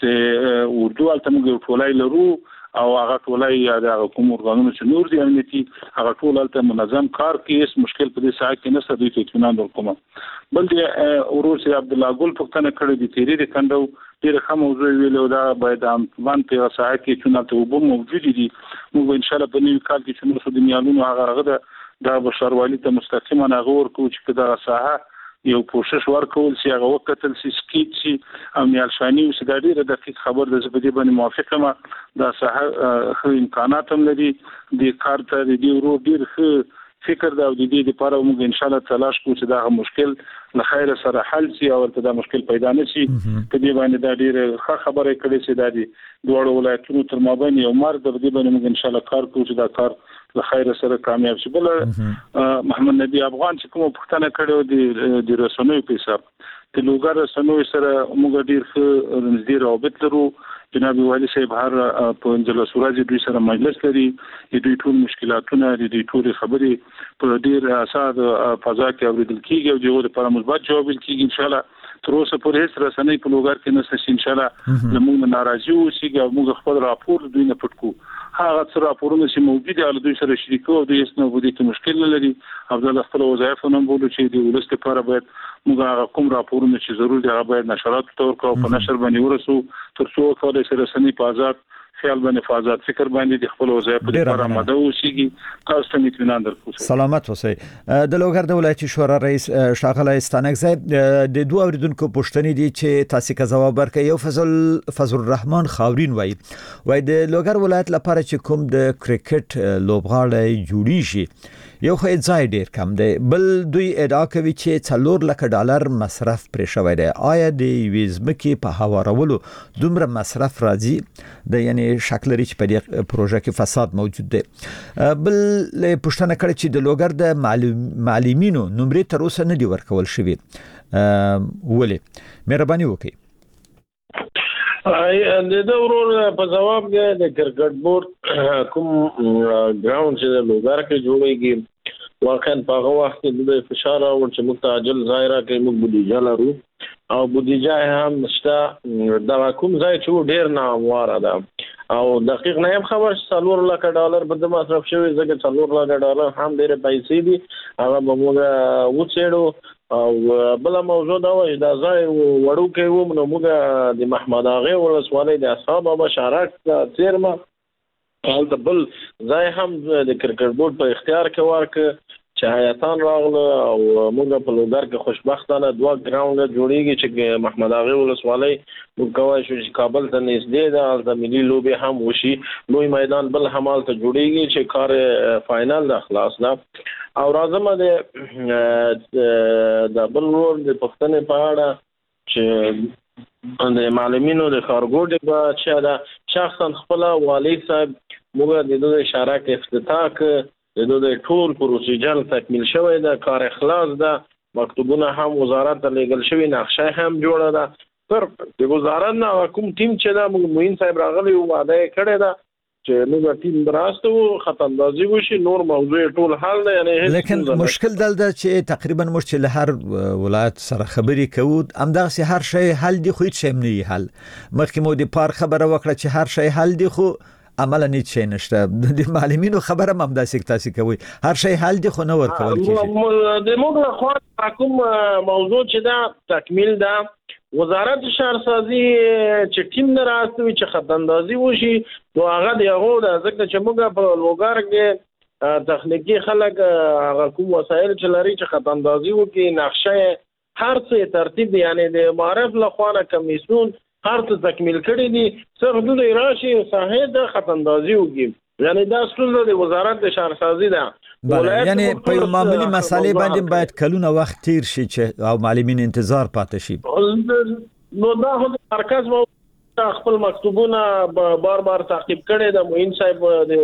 چې اردو الته موږ ټولای لرو او هغه ټولای د کوم ارګانونو چې نور دي امنیتي هغه ټول الته منظم کار کوي. هیڅ مشکل په دې ساعت کې نشته. دوی ته اطمینان ورکوم. بل دې اوروسي عبد الله ګل پښتنه کړې دي تیری د کندو ډېر ښه موضوع ویلو دا باید هم باندې ساعت کې چې نو وبو موجود دي. موږ ان شاء الله په نیو کال کې چې نو د میالونو هغه هغه د بشروالي ته مستقیما هغه ورکو چې دا ساحه یو کوشش ورکول سي هغه وکتل سي سکیټ سي او میالشاني او سګاډي د دقیق خبر د زبدي باندې موافقه ما دا ساحه خو امکانات هم لري د کار ته د دې ورو ډیر ښه فکر دا د دې لپاره موږ ان شاء الله تلاش کوو چې دا مشکل له خیر سره حل شي او ته دا مشکل پیدا نه شي. په دې باندې دا ډیر ښه خبره کړې چې دا دي دوه ولایتونو تر مابین یو مر د دې باندې موږ ان شاء الله کار کوو چې دا کار له خیر سره کامیاب شي. بل محمد نبی افغان چې کوم پښتنه کړو د رسنوي په حساب د لوګر رسنوي سره موږ ډیر ښه نږدې رابط لرو. جناب والي صاحب هر په انجل سورج دوی سره مجلس لري. دوی ټول مشکلاتونه د دوی ټول خبرې په ډیر اساس فضا کې اوریدل کیږي او دغه لپاره مثبت جواب کیږي. ان شاء الله تر اوسه پورې هیڅ رسنۍ په لوګر کې نشته. ان شاء الله زموږ ناراضي اوسېږي او موږ خپل راپور دوی نه پټ کوو. هغه څه راپورونه چې موجود دي له دوی سره شریکو او دوی اسنه ودی ته مشکل نه لري. عبد الله خپل وظایف نه بولو چې د ولست لپاره باید موږ هغه کوم راپورونه چې ضروري دي هغه باید نشرات تور کو په نشر باندې ورسو تر څو کولای شي رسنۍ په آزاد خیال باندې فازات فکر باندې د خپل وظایف لپاره آماده اوسېږي. تاسو ته اطمینان درکوم. سلامت اوسئ. د لوګر د ولایتي شورا رئیس شاغله استانک صاحب د دوه اوریدونکو پوښتنې دي چې تاسو کا جواب ورکړئ. یو فضل فضل الرحمن خاورین وای وای د لوګر ولایت لپاره چې کوم د کرکټ لوبغاړی جوړیږي یو خو ځای ډیر کم دی. بل دوی ادعا کوي چې څلور لک ډالر مصرف پرې شوی دی. آیا د ویزمکې په هوارولو دومره مصرف راځي د یعنی شکل لري چې په دې پروژه کې فساد موجود دی؟ بل له پښتنه کړي چې د لوګر د معلمینو نمرې تر اوسه نه دی ورکول شوی. ولې مهرباني وکړئ. د دورور په جواب کې د کرکټ بورډ کوم ګراوند چې د لوګر کې جوړیږي واقعا په هغه وخت کې د فشار او چې متعجل ظاهره کې موږ بودیجه لرو او بودیجه هم شته. دا کوم ځای چې ډیر نامواره ده او دقیق نه خبر څلور لک ډالر به مصرف شوی ځکه څلور لک ډالر هم ډیر پیسې دي. هغه به موږ وڅېړو او بل موضوع دا وای دا ځای وړو کې و نو موږ د محمد اغه ولسوالۍ د اصحاب بشارت تیرما حال د بل ځای هم د کرکټ بورډ په اختیار کې ورک چې حیاتان راغله او موږ په لوګر کې خوشبختانه دوه ګراوند جوړیږي چې محمد اغه ولسوالۍ موږ کوای شو چې کابل ته نږدې ده د ملي لوبي هم وشي. لوی میدان بل همال ته جوړیږي چې کار فائنل د خلاص ده او راځم د د بل ور د پښتنې په اړه چې د معلمینو د خارګوډ په چې دا شخصا خپل والي صاحب موږ د دوه اشاره کې افتتاح ک د دوه ټول پروسیجر تکمیل شوی دا کار اخلاص ده. مکتوبونه هم وزارت ته لیږل شوی نقشه هم جوړه ده. پر د وزارت نه کوم ټیم چې دا موږ موین صاحب راغلی وعده کړی ده چې موږ ټیم دراسته او خطاندازي وشي نور موضوع ټول حل نه یعنی لیکن مشکل دلته چې تقریبا موږ چې له هر ولایت سره خبرې کوو همدغه هر شی حل دی خو هیڅ شی نه حل. مخکې مو د پار خبره وکړه چې هر شی حل دی خو عمل نه شي نشته. د معلمینو خبره هم داسې تاسو کوي هر شی حل دی خو نه ورکول کیږي. د موږ خو کوم موضوع چې دا تکمیل ده وزارت شهرسازي چې ټیم نه راځي چې خطاندازي وشي نو هغه دی هغه د ځکه چې موږ په لوګر کې تخنیکی خلک هغه کوم وسایل چې لري چې خطاندازي وکړي نقشه هر څه ترتیب یعنی د معرف لخوانه کمیسیون هر څه تکمیل کړی دي څه حدود راشي صحیح د خطاندازي وکړي یعنی دا ټول د وزارت شهرسازي ده. یعنی په یو معمولی مسالې باندې باید کلونه وخت تیر شي چې او معلمین انتظار پاتې شي. نو دا هم مرکز مو خپل مکتوبونه بار بار تعقیب کړي د موین صاحب د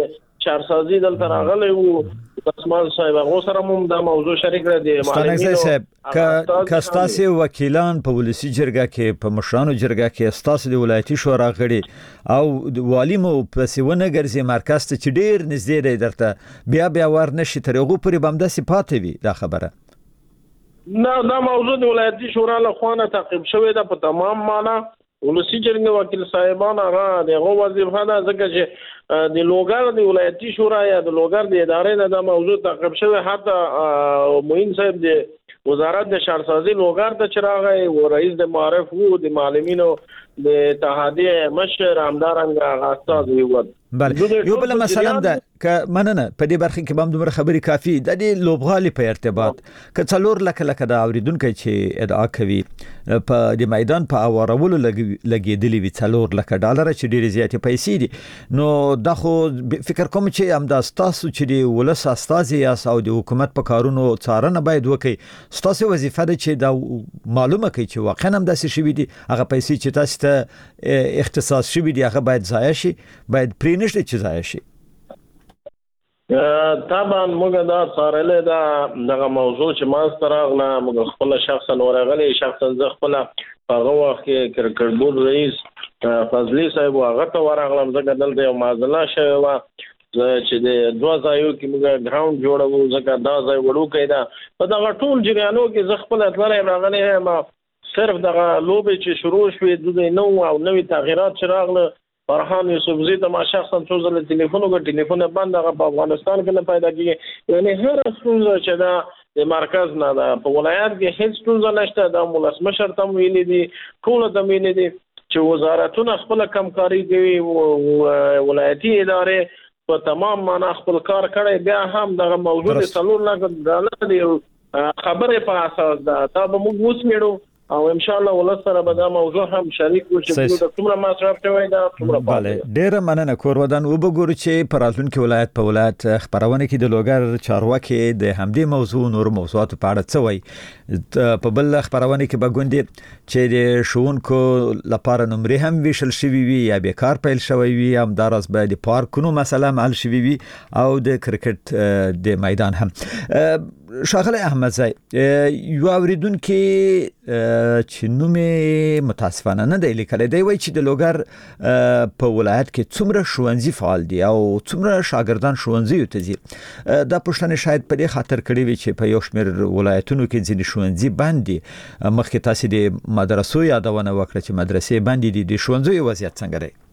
شهرسازي دلته راغلی وو اسمان صاحب هغه سره هم دا موضوع شریک را دي ستانګزی صاحب ک کستاسي وکیلان په ولسی جرګه کې په مشرانو جرګه کې استاسو د ولایتي شورا غړي او والی مو په سیونه ګرځي مرکز ته چې ډیر نږدې دی درته بیا بیا ور نشي ترغه پورې بمده صفات وي دا خبره نه دا موضوع د ولایتي شورا له خوانه تعقیب شوی دا په تمام معنا ولسی جرګه وکیل صاحبان هغه دغه وظیفه ده ځکه چې د لوګر د ولایتي شورا یا د لوګر د ادارې نه دا موضوع تعقیب شوی حتی موین صاحب د وزارت د شهرسازي لوګر ته چراغي او رئیس د معارف وو د معلمینو د اتحادیه مشر همدارنګ استاد وو بله یو بل مثلا ده ک مننه په دې برخه کې بم دومره خبري کافي د دې لوبغالي په ارتباط ک څلور لکه لکه د اوریدونکو چې ادعا کوي په د میدان په اورولو لګیدلی وی څلور لکه ډالر چې ډیر زیاتې پیسې دي نو دا خو فکر کوم چې هم د تاسو چې دی ولس استازي یا سعودي حکومت په کارونو څارنه باید وکړي تاسو وظیفه ده چې دا معلومه کوي چې واقعا هم داسې شوی دي هغه پیسې چې تاسو ته اختصاص شوی دي هغه باید ضایع شي باید پرې نشي چې ضایع شي طبعا موږ دا څارلې دا دغه موضوع چې ما ستراغله موږ خپل شخصا ورغلي شخصا ز خپل هغه وخت کې کرکټ رئیس فضلی صاحب هغه ته ورغلم ځکه دلته یو معضله شوه وا چې د دوه ځایو کې موږ ګراوند جوړو ځکه دا ځای وړو کېدا په دغه ټول جریانو کې ز خپل اطلاع راغلي ما صرف دغه لوبې چې شروع شوې د نو او نوې تغیرات چې راغله فرحان یوسفزی ته ما شخصا څو ځله ټلیفون وکړ ټلیفون بند هغه په افغانستان کې نه پیدا کیږي یعنی هر څه چې دا د مرکز نه دا په ولایت کې هیڅ څه نشته دا ملسمشر تم ویلي دي ټول تم ویلي دي چې وزارتونه خپل کمکاري کوي ولایتي ادارې په تمام معنا خپل کار کوي بیا هم دغه موضوع د څلور لک ډالر دی خبره په اساس دا تا به موږ وسمېړو او ان شاء الله ولسره به دا موضوع هم شریک وشي د څومره مصرف کوي دا څومره bale ډیر مننه کورودان وبګورو چې پراتون کې ولایت په ولایت خبرونه کې د لوګر چارواکي د همدې موضوع نور موضوعات په اړه څه وایي په بل خبرونه کې بګوندي چې د شونکو لپاره نمرې هم ویشل شوی وي یا بیکار پیل شوی وي هم دراز به د پارکونو مثلا مل شوی وي او د کرکټ د میدان هم شاغله احمد زای یو اوریدونکو چې نومې متاسفانه نه دی لیکل دی وای چې د لوګر په ولایت کې څومره ښوونځي فعال دي او څومره شاګردان ښوونځي ته ځي دا پښتنه شاید په دې خاطر کړی وي چې په یو شمېر ولایتونو کې ځینې ښوونځي باندې مخکې تاسو د مدرسو یادونه وکړه چې مدرسې باندې دي د ښوونځي وضعیت څنګه دی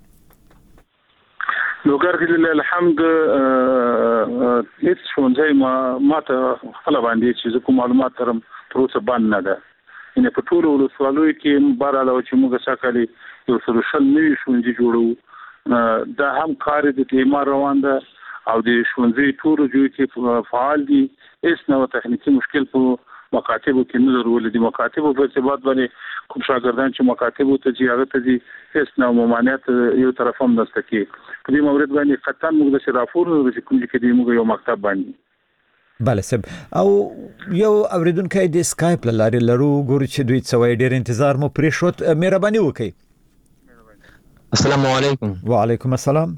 لوګر کې الحمد هیڅ ښوونځی ما ماته خپل باندې چې کوم معلومات ترم پروسه باندې نه ده ان په ټول ولسوالۍ کې بهرحال چې موږ ساکالي یو سلوشل نوي ښوونځي جوړو دا هم کار د تیمار روان ده او د ښوونځي ټول جوړ کې فعال دي هیڅ نو تخنیکی مشکل په مکاتبو کې نه ضروري دي مکاتبو په ثبات باندې کوم شاګردان چې مکاتبو ته ځي هغه ته دي هیڅ نو ممانعت یو طرف هم نشته کې په دې مورد باندې قطعا موږ د شرافور د کوم کې دي موږ یو مکتب باندې bale سب او یو اوریدونکو د اسکایپ لاري لرو ګور چې دوی څوي ډیر انتظار مو پرې شوت مهرباني وکړئ السلام علیکم وعلیکم السلام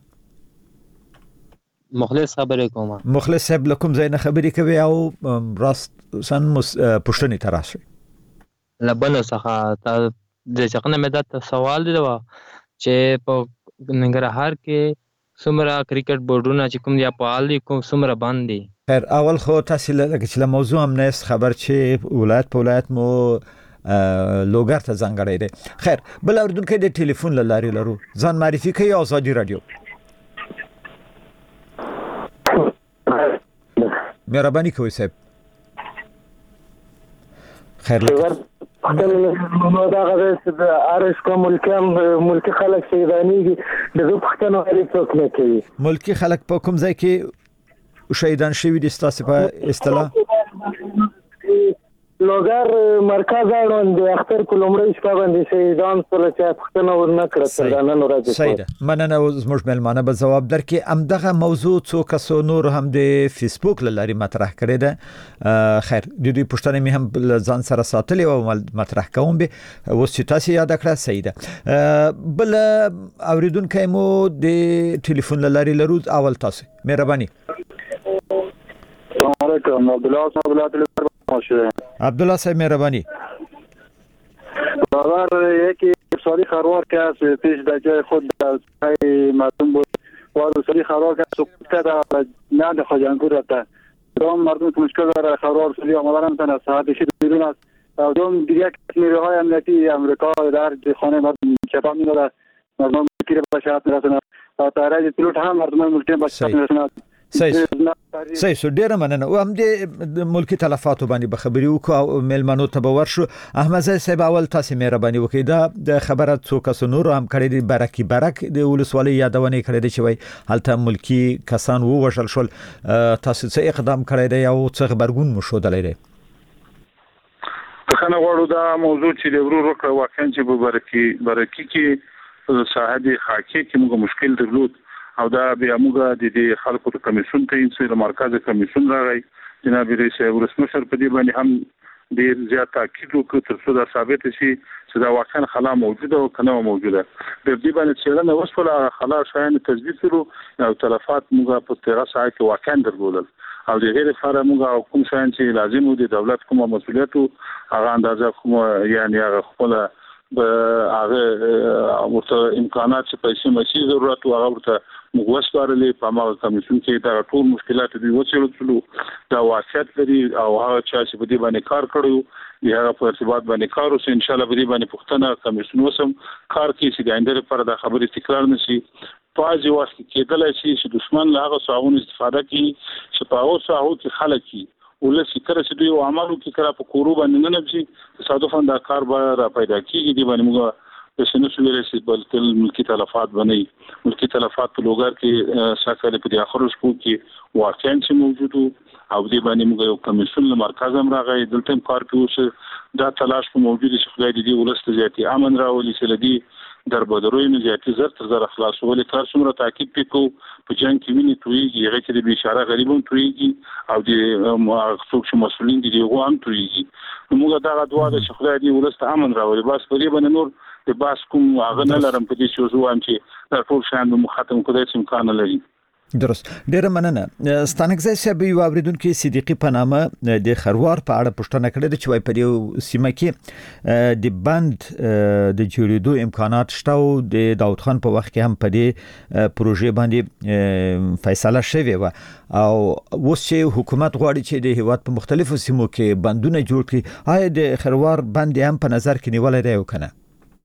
مخلص خبرې کوم مخلص صاحب لکم زین خبرې کوي او راست سن پښتني تراشي لبنه څخه تا د څنګه مې دا سوال دی چې په ننګرهار کې څومره کرکټ بورډونه چې کوم دی په حال دي کوم څومره باندې خیر اول خو تاسو لکه چې موضوع هم نه خبر چې ولایت په ولایت مو لوګر ته ځانګړی دی خیر بل اوردونکو د ټلیفون لاري لرو ځان معرفي کوي آزادي رادیو مهرباني کوئ صاحب خیر لکه نو دا غوښته د ارش کوم ملکان ملکی خلک شهیدانېږي د زو پښتنو لري څوک نه کوي ملکی خلک په کوم ځای کې شهیدان شوي دي تاسو په اصطلاح لوګر مرکز اړوند د اختر په لومړۍ شپه باندې شهیدان سره چې پښتنه ورنه کړه تر نن ورځې صحیح ده مننه زموږ ملمانه به ځواب درکې امدغه موضوع څو کسو نور هم د فیسبوک لاري مطرح کړی ده خیر د دې پښتنه می هم ځان سره ساتلی او مطرح کوم به اوس چې تاسو یاد کړه صحیح ده بل اوریدونکو مو د ټلیفون لاري لرو اول تاسو مهرباني السلام علیکم عبدالله صاحب ولایت عبدالله صاحب مهربانی باور یکی سالی خروار که از پیش در جای خود در مردم بود و سالی خروار که سکوت کرده و نه در خواجنگور رفته دوم مردم که مشکل داره خروار سالی آمدن همتن از ساعت شید بیرون است و دوم دیگه نیروی های امنیتی امریکا در خانه مردم شفا می داره مردم ملکی به شهات میرسند و تایرای پیلوت هم مردم ملکی به شهات میرسند صحیح صحیح سو ډیره مننه او هم د ملکی تلفاتو باندې به خبري وکړو ملمنو ته به ورشو احمد زای صاحب اول تاسو مهرباني وکړئ دا د خبره څو کس نور هم کړی دی برکی برک د ولسوالۍ یادونه کړی دی چې وای هلته ملکی کسان وو وشل شول تاسو څه اقدام کړی دی او څه خبرګون مو شو دلای دی خنه غواړو دا موضوع چې د ورور وکړه واقعا چې په برکی برکی کې صاحب خاکي کې موږ مشکل درلود او دا بیا موږ د دې خلکو ته کمیسیون ته انسې مرکز کمیسیون راغی جناب رئیس ولسمشر په دې باندې هم ډیر زیات تاکید وکړ تر څو دا ثابت شي چې دا واقعا خلا موجوده او کنه موجوده د دې باندې چې نه وسوله خلا شاین تثبیت کړو او تلفات موږ په تیرا ساعت کې واقعا درلودل او د غیر فارغ موږ کوم شاین چې لازم و د دولت کومه مسولیت هغه اندازه کوم یعنی هغه خپل هغه ورته امکانات چې پیسې مشي ضرورت او هغه ورته موږ وسپارلې په ما کمیسیون کې دا ټول مشکلات دي وڅېړل دا واقعیت لري او هغه چې په دې باندې کار کړو یا په ارتباط باندې کار وسه ان شاء الله په دې باندې پښتنه کمیسیون وسم کار کې چې ګاندره پر د خبرې تکرار نشي پاجي وخت کې کېدل شي چې دشمن له هغه څاون استفاده کوي چې په هغه څاو کې خلک کی ولسی کړه چې دوی عملو کې کړه په کورو باندې نه نبشي تصادفاً دا کار به را پیدا کیږي دی باندې موږ د سنوسو ویلسي بلکې ملکی تلفات باندې ملکی تلفات په لوګر کې ساکله په اخر شپو کې واقعا چې موجود او دی باندې موږ یو کمیسیون له مرکز هم راغی دلته کار کوي دا تلاش په موجود شي خدای دې ولست زیاتی امن راولي چې لدی در بدروي نه زیاتی زر تر زر خلاصول کار څومره تاکید پکو په جنگ کې ویني تویږي هغه کې د بشاره غریبون تویږي او د مخصوص مسولین دي هغه هم تویږي موږ دا غواړو چې خدای دې ولست امن راولي بس په دې باندې نور د باس کوم هغه نه لرم په دې چې زه هم چې دا ټول شان به ختم کړی چې امکان لري درست ډیره مننه ستانکزی صاحب یو اوریدونکو صدیقی په نامه د خروار په اړه پوښتنه کړې چې وای په دې سیمه کې د بند د جوړېدو امکانات شته او د داوود خان په وخت کې هم په دې پروژې باندې فیصله شوې و او اوس چې حکومت غواړي چې د هیواد په مختلفو سیمو کې بندونه جوړ کړي آیا د خروار بند هم په نظر کې نیولای دی او کنه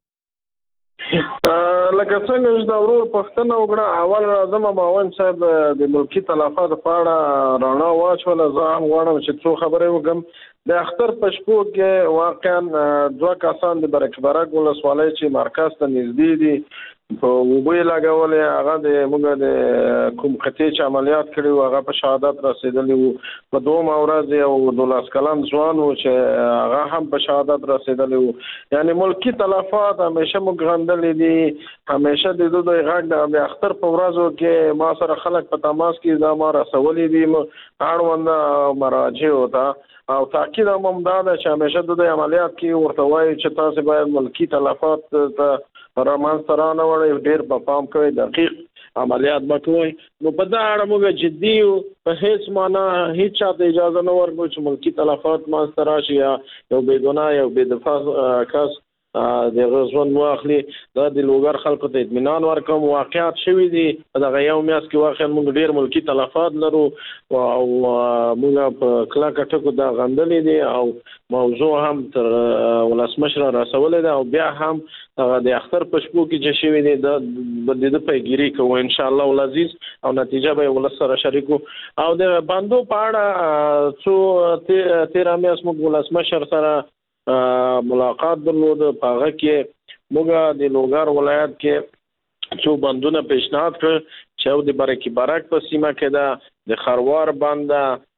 لکه څنګه چې دا ورور پښتنه وکړه اول راځم باون صاحب د ملکی تلفات په اړه رانا واچول زه هم غواړم چې څو خبرې وکم د اختر پښپو کې واقعا دوه کسان د برکبرک ولسوالۍ چې مرکز ته نږدې دي په وبوی لګولې هغه د موږ د کوم خطي عملیات کړي هغه په شهادت رسیدلی وو په دوه ورځې او د لاس کلام ځوان وو چې هغه هم په شهادت رسیدلی وو یعنی ملکی تلفات همیشه موږ غندلې دي همیشه د دوی غږ د اختر په ورځو کې ما سره خلک په تماس کې دا ما رسولې دي اړوند مراجع وتا او تاکید هم دا ده چې همیشه د عملیات کې ورته وایي چې تاسو باید ملکی تلفات ته رمان سرانه وړي ډېر په پام کوي دقیق عملیات وکوي نو په دا اړه موږ جدي او په هیڅ معنا هیڅ چاته اجازه نه ورکوي چې ملکی تلفات ما سره شي یا یو بيګنا یو بے دفاع کس د غزون واخلي دا د لوګر خلکو ته اطمینان ورکوم واقعیت شوی دي دا یو میاس کې واقعا موږ ډیر ملکی تلفات لرو او موږ په کلاکه ټکو دا غندلې دي او موضوع هم تر ولسمشر رسولې ده او بیا هم د اختر پښپو کې چې شوی دي د د پیګيري کوو ان شاء الله العزيز او نتیجه به ولسره شریکو او د باندو پاړه څو تیر میاس موږ ولسمشر سره ملاقات درلود په هغه کې موږ د لوګر ولایت کې څو بندونه پیشنهاد کړ چې د برکی برک په سیمه کې دا د خروار بند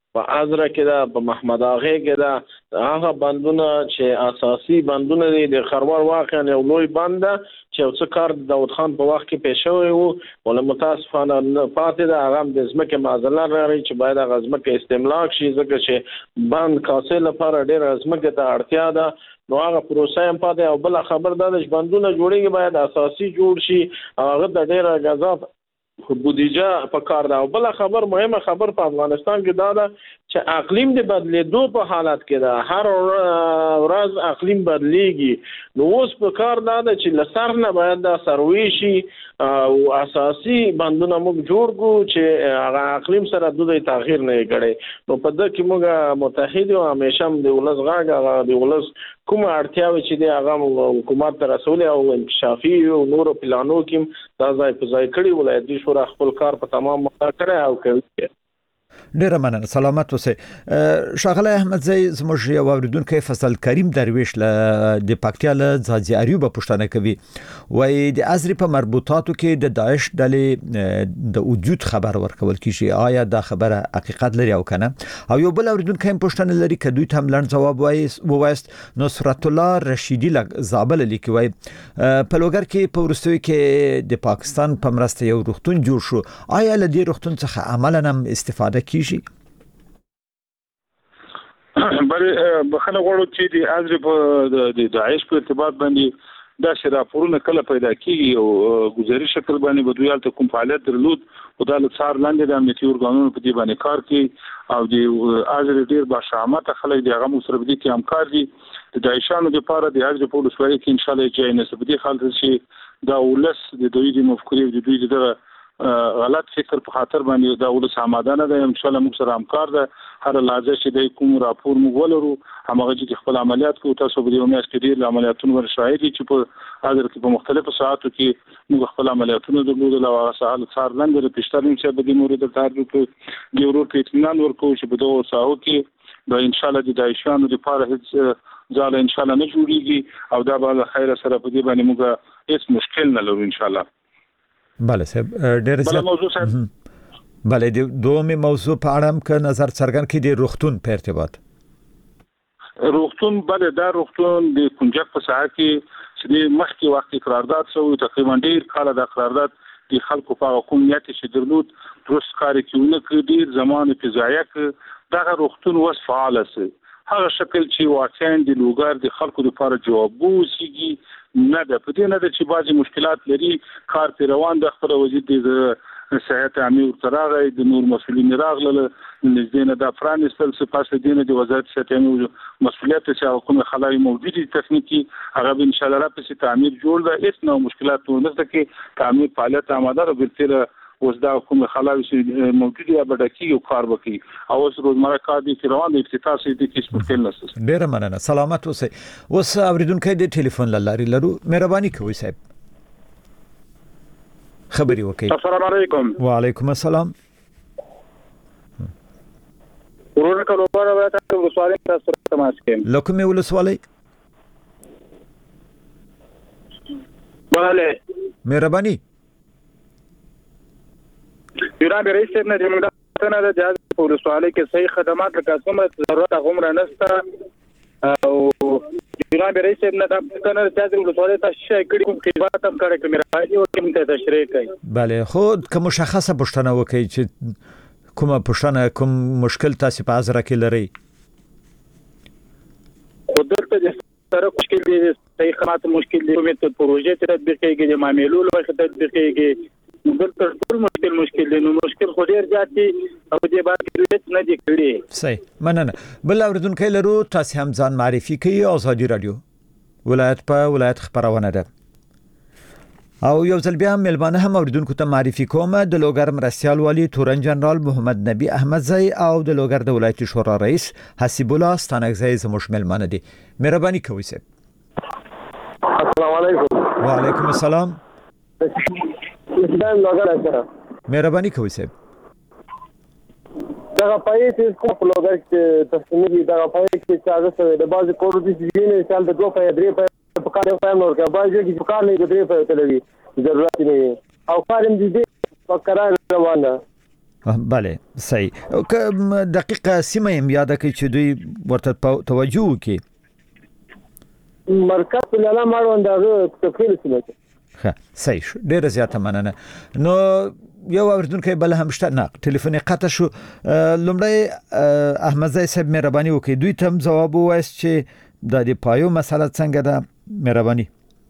په ازره کې ده، په محمد اغه کې ده، هغه بندونه چې اساسي بندونه دي. د خروار واقعا یو لوی بند ده چې یو څه کار د داود خان په وخت کې پیښ شوی وو، ول متاسفانه پاتې ده. هغه د ځمکې معضله لري چې باید هغه ځمکه استملاک شي، ځکه چې بند کاسې لپاره ډېره ځمکه ته اړتیا ده. نو هغه پروسه هم پاتې. او بل خبر ده چې بندونه جوړیږي باید اساسي جوړ شي، هغه د ډېره غذا بودیجه په کار ده. او بل خبر مهمه خبر په افغانستان کې دا ده چې اقلیم د بدلیدو په حالت کې ده، هر ورځ اقلیم بدلیږي. نو اوس په کار دا ده چې لسر نه باید دا سروي شي او اساسي بندونه موږ جوړ کو چې هغه اقلیم سره د دوی تغییر نه کړي. نو په دغه کې موږ متحد او همیشه د ولس غاګه هغه د ولس کوم اړتیاوي چې د هغه حکومت ته رسول او انکشافي او نورو پلانو کې دا ځای په ځای کړي. ولایتي شورا خپل کار په تمام مخه کړی او کوي. ډیره مننه، سلامت اوسئ. ښاغلی احمدزی، زموږ یو اوریدونکی فضل کریم درویش له د پکتیا له ځاځي اریوب پوښتنه کوي، وایي د ازري په مربوطاتو کې د داعش ډلې د وجود خبر ورکول کیږي، آیا دا خبره حقیقت لري او کنه؟ او یو بل اوریدونکی هم پوښتنه لري که دوی ته هم لنډ جواب ووایست. نصرت الله رشیدی له زابل لیکي، وایي په لوګر کې په وروستیو کې د پاکستان په مرسته یو روغتون جوړ شو، آیا له دې روغتون څخه عملاً هم استفاده کیږي؟ بلې بخنه غواړو چې د ازري په د داعش په ارتباط باندې دا چې راپورونه کله پیدا کیږي او گزارش شکل باندې بدویال ته کوم فعالیت درلود او دا له څار لاندې د امنیتي ارګانونو په دې باندې کار کوي او د ازري ډیر باشعامت خلک د هغه مسره بدی کې همکار دي. د داعشانو لپاره د ازري په ولسوالۍ کې ان شاء الله چې نسبتي خالد شي دا ولس د دوی د مفکورې د دوی د غلط فکر په خاطر باندې دا ولس آماده نه ده. ان شاء الله موږ سره همکار ده. هر لحظه چې د کوم راپور موږ ولرو همغه چې خپل عملیات کوو. تاسو به د یومیاش کې ډیر عملیاتونو ور شاهدي چې په اگر کې په مختلفو ساعتو کې موږ خپل عملیاتونو درلودل او هغه سهال څار لاندې پښتنیم چې به د مورید تعرض کې د ورور په اطمینان ورکو چې په دوه ساعو کې به ان شاء الله د داعشانو لپاره هیڅ ځاله ان شاء الله نه جوړیږي او دا به خیر سره په دې باندې موږ هیڅ مشکل نه لرو ان شاء الله. بله صاحب، ډېر زیات موضوع صاحب. بله د دومې موضوع په اړه هم که نظر څرګند کړي د روغتون په ارتباط. روغتون بله دا روغتون د کنجک په ساحه کې چې د مخکې وخت قرارداد شوی، تقریبا ډیر کاله د قرارداد د خلکو په کوم نیت چې درلود درست کار کوي کې ډیر زمان په ضایع ک دا روغتون وس فعال سي. هغه شکل چې واقعا د لوګر د خلکو لپاره جواب وسیږي نه ده. په دې نه ده چې بعضی مشکلات لري، کار په روان د خپل وزیر د صحت عامه ورتراغی د نور مسولین راغله نږدې نه د فرانستل سپاس دینه د وزارت صحت عامه مسولیت چې کوم خلای موجودي تخنیکی هغه ان شاء الله را پسې تعمیر جوړ ده. هیڅ نو مشکلات نه ده کې تعمیر فعالیت آماده را ګرځي اوس دا کوم خلاوي چې موجودي ابدکی او کار وکي او اوس روزمره کار دي چې روان دي افتتاح سي دي کې مشکل نشته. ډیر مننه، سلامت اوسئ. اوس اوریدونکو د ټلیفون لاري لرو، مهرباني کوئ صاحب خبري وکي. السلام علیکم. وعلیکم السلام. ورور کلوبار وایته ولسوالۍ تاسو سره تماس کوم. لکه مې ولسوالۍ. بله مهرباني. ایران رئیس نه د موږ نه د جهاز په ولسوالۍ کې صحیح خدمات لکه کومه ضرورت هغه نشته او ایران رئیس نه د کنه جهاز ولسوالۍ ته شي کړي کوم خدمات هم کړي کوم راځي او کوم ته تشریح کوي. بله خود کوم مشخصه پښتنه وکي چې کومه پښتنه کوم مشکل تاسو په ازره کې لري. خودته د سره مشکل دي، صحیح خدمات مشکل دي، کومه ته پروژې تطبیق کیږي د معاملو لپاره تطبیق کیږي دلته ټول مشکل مشکل دي. نو مشکل خو ډیر زیات دي او دې باندې هیڅ نه دي کړی. صحیح مننه. بل اوریدونکو لرو، تاسو هم ځان معرفي کړئ. آزادي رادیو ولایت په ولایت خبرونه ده او یو ځل بیا ملمانه هم اوریدونکو ته معرفي کوم. د لوګر مرستيال والی تورن جنرال محمد نبی احمدزی او د لوګر د ولایتي شورا رئیس حسیب الله ستانکزی زموږ ملمانه دي. مهرباني کوئ صاحب. السلام علیکم. وعلیکم السلام. اسلام لوګر سره مهرباني کوئ صاحب. دا پای چې کوم لوګر کې تسمیږي دا پای کې چې هغه د بازي کورو دي چې نه سال د دوه پای درې پای په کار یو پای نور کې بازي کې په کار نه درې پای ته لګي ضرورت نه او کارم دي په قرار روانه بله صحیح که دقیقه سیمه هم یاده که چې دوی ورته توجه وکړي مرکز په لاله ماړو اندازه تفصیل سیمه ښه صحیح شو ډیره زیاته مننه نو یو اوریدونکو بل هم شته نه ټلیفون قطع شو لومړی احمد زای صاحب مهرباني وکړئ دوی ته جواب وایست چې د دې پایو مسله څنګه ده مهرباني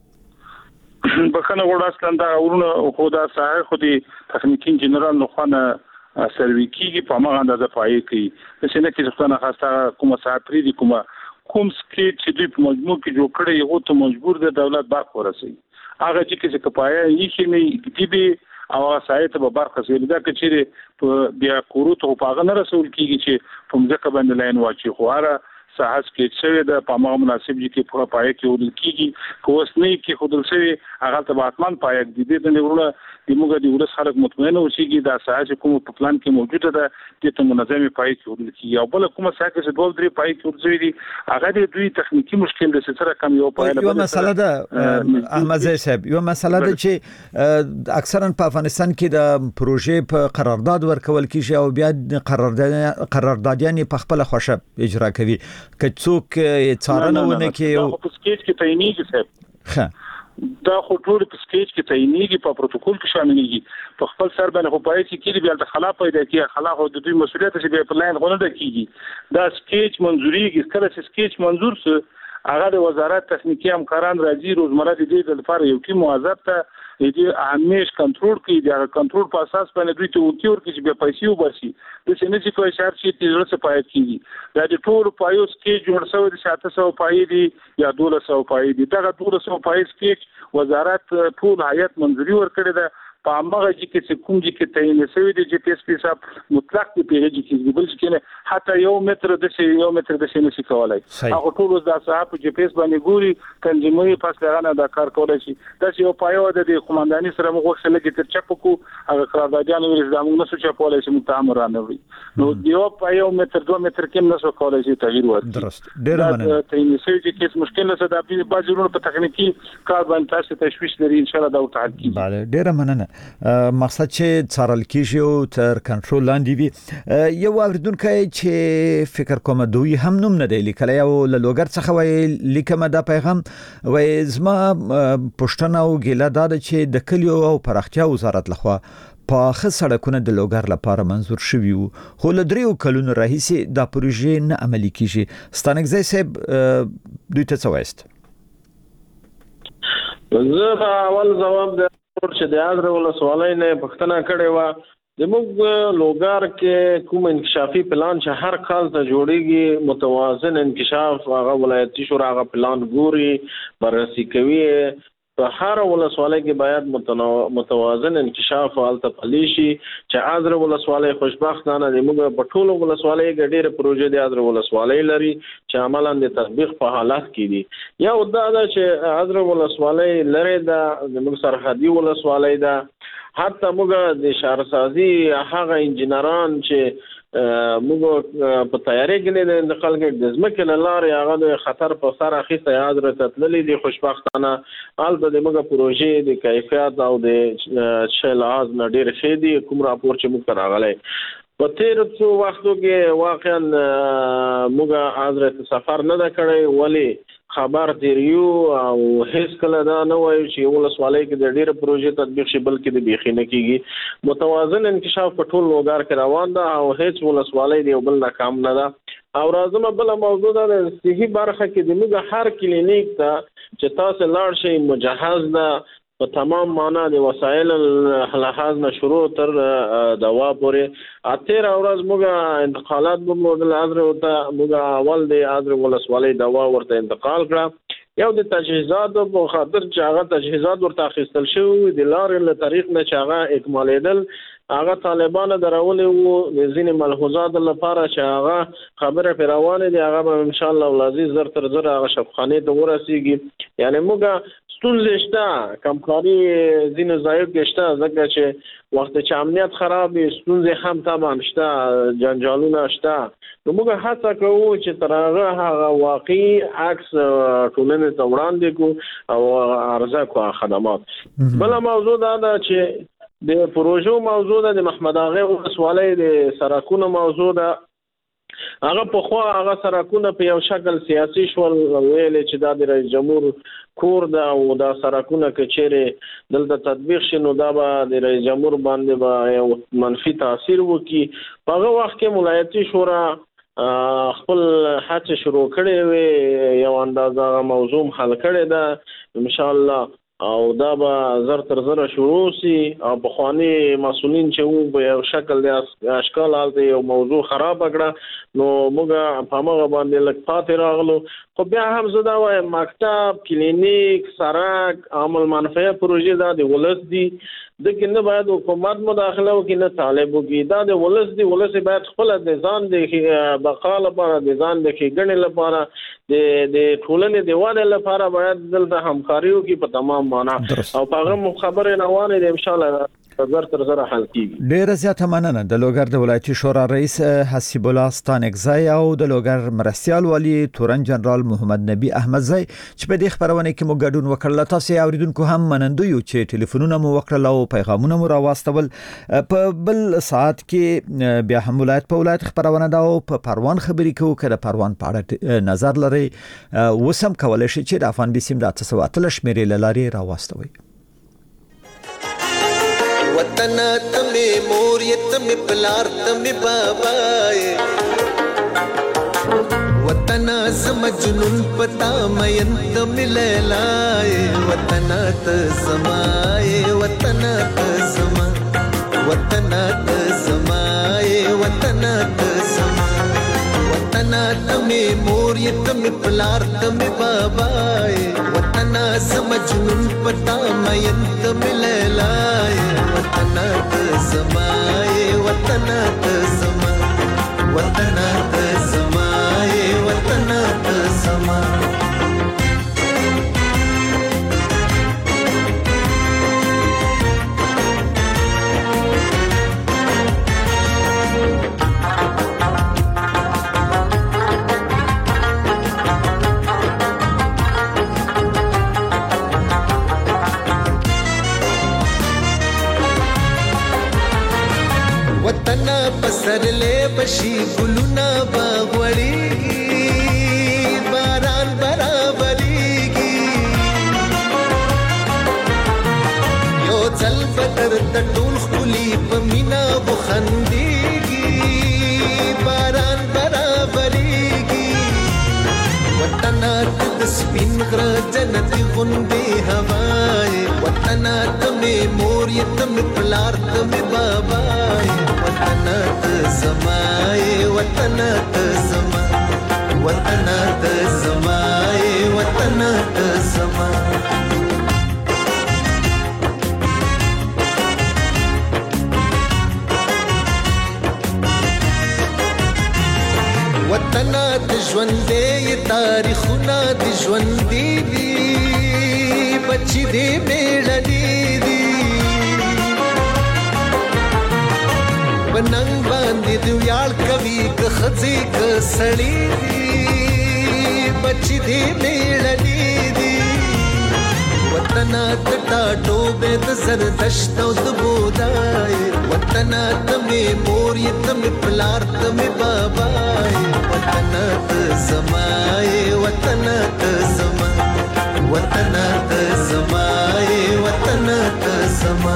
بکنه وړ اصلا دا ورونه خو دا صحه خو دي تخنیکی انجنیران نو خانه سروي کیږي په ماغه اندازه پای کوي چې نه کې ځکه نه خاصه کومه ساتري دي کومه کوم سکیټ چې دوی په مجموع کې جوړ کړي یو ته مجبور د دولت برخه ورسي هغه چې کې څه پایه یې کې نه دي او سایت به برخه سي دا چې په بیا کوروت په هغه نه رسول کیږي چې په ځکه باندې لاین واچي خو هغه ساحس کې څه د پامه مناسب دي کې په پای کې ودل کیږي کوس نه کې خودل سوي هغه ته باتمان پای دي د نورونه د موږ د ولس خلک مطمئن اوسېږي دا ساحس کوم په پلان کې موجوده ده چې ته منظمي پای کې ودل کیږي او بل کومه ساحه چې دوه درې پای کې ودل دي هغه د دوی تخنیکی مشکل د سره کم یو پای یو مسله ده احمد زای صاحب یو مسله ده چې اکثرا په افغانستان کې د پروژې په قرارداد ورکول کیږي او بیا قرارداد قراردادیان په خپل خوښه اجرا کوي که څوک څارنه ونه کوي او په سکیچ کې تعینېږي صاحب ښه دا خو ټول په سکیچ کې تعینېږي په پروتوکول کې شاملېږي په خپل سر باندې خو پای کې کېږي بیا د خلا پیدا کیږي خلا خو د دوی مسولیت چې بیا په لاین غونډه کیږي دا سکیچ منځوريږي کله چې سکیچ منظور سه هغه د وزارت تخنیکی همکاران راځي روزمره د دې لپاره یو ټیم موظف ته دې همیش کنټرول کوي دا کنټرول په اساس باندې دوی ته وکي ورکړي چې به پیسې وباسي د سینې چې کوئی شرط شي چې ورته پای کیږي دا د ټول پایو سکیچ جوړ شوی د ساته سو پای دی یا دوله سو پای دی دا دوله سو پای سکیچ وزارت ټول هیئت منځوري ورکړي ده په هغه چې چې کوم چې تعین شوی دی چې پیس پیسه مطلق دی پیږي چې بل څه نه حتی یو متر د شي یو متر د شي نشي کولای هغه ټول د صاحب چې پیس باندې ګوري تنظیمي فاصله دا کار کولای شي دا یو پایو د قومنداني سره موږ وښه لګي تر چپ کو هغه قراردادیان ورز د موږ نسو چپ کولای شي متعامل نه وي نو دیو پایو متر دوه متر کې نسو کولای شي تغییر ورکړي درست ډیر مننه تعین شوی چې کیس مشکل نه ده په بازارونو په تخنیکی کار باندې تاسو تشویش لري ان شاء الله دا وتعال کیږي bale ډیر مننه مقصد چې څارل کیږي او تر کنټرول لاندې وي یو اوریدونکو چې فکر کوم دوی هم نوم نه دی لیکلی او له لوګر څخه وای لیکم دا پیغام وای زما پښتنه او ګیله دا چې د کلیو او پراختیا وزارت لخوا پاخه سړکونه د لوګر لپاره منظور شوي وو خو له دریو کلونو راهیسې دا پروژې نه عملي کیږي ستانکزی صاحب دوی ته څه وایست زه اول جواب د چې د اذر ولسوالۍ نه پښتنه کړې و د موږ لوګر کې کوم انکشافي پلان چې هر کال ته جوړیږي متوازن انکشاف هغه ولایتي شورا هغه پلان ګوري بررسي کوي په هر ولسوالۍ کې باید متوازن انکشاف حالت پلی شي چې اذر ولسوالۍ خوشبختانه د موږ په ټولو ولسوالۍ کې ډېر پروژې د اذر ولسوالۍ لري چې عملاً د تطبیق په حالت کې دي یا دا دا چې اذر ولسوالۍ لري د موږ سرحدي ولسوالۍ ده حتی موږ د شهرسازي هغه انجنیران چې موږ په تیاری کې د انتقال کې د ځمکې له لارې هغه د خطر په سر اخیسته یاد راتللې دي خوشبختانه البته د موږ پروژې د کیفیت او د شلعاز نه ډېر ښه دي کوم راپور چې موږ راغلی په تیر څو وختو کې واقعا موږ حضرت سفر نه دا کړی ولی خبر دیریو او هیڅ کله دا نه وایي چې ولسوالۍ کې د ډېر پروژې تطبیق شي بلکې د بیخي نه کیږي متوازن انکشاف په ټول لوګر کې روان ده او هیڅ ولسوالۍ دی بل ناکام نه ده او راځم بل موضوع ده د صحي برخه کې د موږ هر کلینیک ته چې تاسو لاړ شئ مجهز ده په تمام معنا د وسایل لحاظ نه شروع تر دوا پورې اتیر اورز موږ انتقالات به موږ حاضر وته موږ اول د حاضر ولسوالۍ دوا ورته انتقال کړه یو د تجهیزات په خاطر چې هغه تجهیزات ورته اخیستل شوی د لارې له طریق نه چې هغه اکمالیدل هغه طالبانو درولې وو د ځینې ملحوظات لپاره چې هغه خبره پیروانه دي هغه به ان شاء الله ولازم زر تر زر هغه شفخانه ته ورسیږي یعنی موږ ستونزې شته کمکاري ځینې ځایو کې شته ځکه چې وخت چې امنیت خراب وي ستونزې هم طبعا شته جنجالونه شته نو موږ هڅه کوو چې تر هغه هغه واقعي عکس ټولنې ته وړاندې کړو او عرضه کوو خدمات بل موضوع دا ده چې د پروژو موضوع ده، د محمد اغا ولسوالۍ د سرکونو موضوع ده. هغه په خو هغه سرکونه په یو شکل سیاسي شول، ویل چې دا د رئیس جمهور کور ده او دا سرکونه کچېره دلته تطبیق شي نو دا به د رئیس جمهور باندې به یو منفي تاثیر وکړي. په هغه وخت کې ولایتي شورا خپل هڅه شروع کړې وي، یو اندازه موضوع حل کړې ده ان شاء الله، او دا به زر تر زر شروع سي. او بخواني مسؤلین چې وو په یو شکل د اشکال حالت یو موضوع خراب کړه نو موږ په هغه باندې لږ پاتې راغلو. خو بیا هم زه دا وایم مکتب، کلینیک، سړک، عامل منفعه پروژې دا د ولس دي، دغه نه باید حکومت مداخله وکړي نه طالب وکړي. دا د ولس دي، ولس باید خپل د ځان د بقا لپاره، د ځان د ښېګڼې لپاره، د د ټولنې د وده لپاره باید دلته همکاري وکړي په تمام معنا. او په هغه خبرې روانې دي ان شاء الله زر تر زر حل کیږي. ډیره زیاته مننه د لوګر د ولایتي شورا رئیس حسیب الله ستانکزی او د لوګر مرستيال والی تورن جنرال محمد نبی احمدزی چې په دې خبرونه کې مو ګډون وکړل. تاسو اوریدونکو هم منندو یو چې ټلیفونونه مو وکړل او پیغامونه مو راواستول. په بل ساعت کې بیا هم ولایت په ولایت خبرونه دا او په پروان خبرې کوو کړه پروان په اړه نظر لري وسم کولای شي چې د افغان بسیم د تاسو اتل شمیرې لاري راواستوي. وطن تمه مور یتم پلار تمه بابا وطن زم جنون پتا مین تم لیلای وطن ت سمای وطن ت سما وطن ت سمای وطن ت سما وطن تمه مور یتم پلار تمه بابا وطن زم جنون پتا مین تم لیلای وطن ت سمای وطن ت سما وطن ت سمای وطن ت سما وطن پسر لے بشی گلونا باغوڑی باران برابری گی یو چل بدر تطول خلی پمینا بخندی گی باران برابری گی وطن تسپین غر جنتی غنبی ہوائے وطن تمہیں مور یتم پلار تمہیں بابائے وطن تسمائے وطن تسما وطن تسمائے وطن تسما وطن د ژوندې تاریخونه د ژوندې دي بچي دې میړني دي بننګ باندې دی یال کوي که خځې که سړی دي بچي دې میړني دي وطن د ټاټو به د زردشت او د بودای وطن تمه مور یتم پلار تمه بابای وطن تسمای وطن تسما وطن تسمای وطن تسما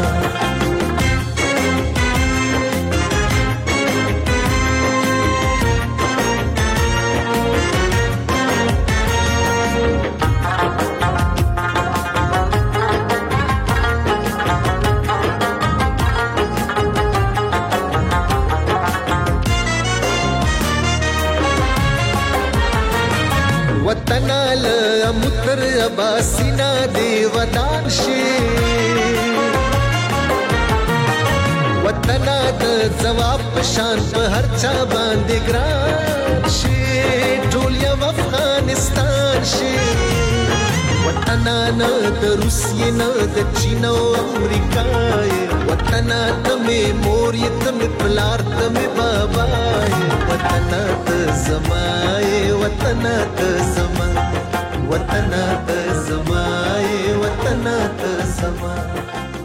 وطن له متر اباسینا دی ودان شي وطن د جواب شان په هر چا باندې ګران شي ټول یو افغانستان شي وطن نه د روسیې نه د چین او امریکا وطن تمه مور یتم پلار تمه بابا وطن تسمای وطن تسما وطن تسمای وطن تسما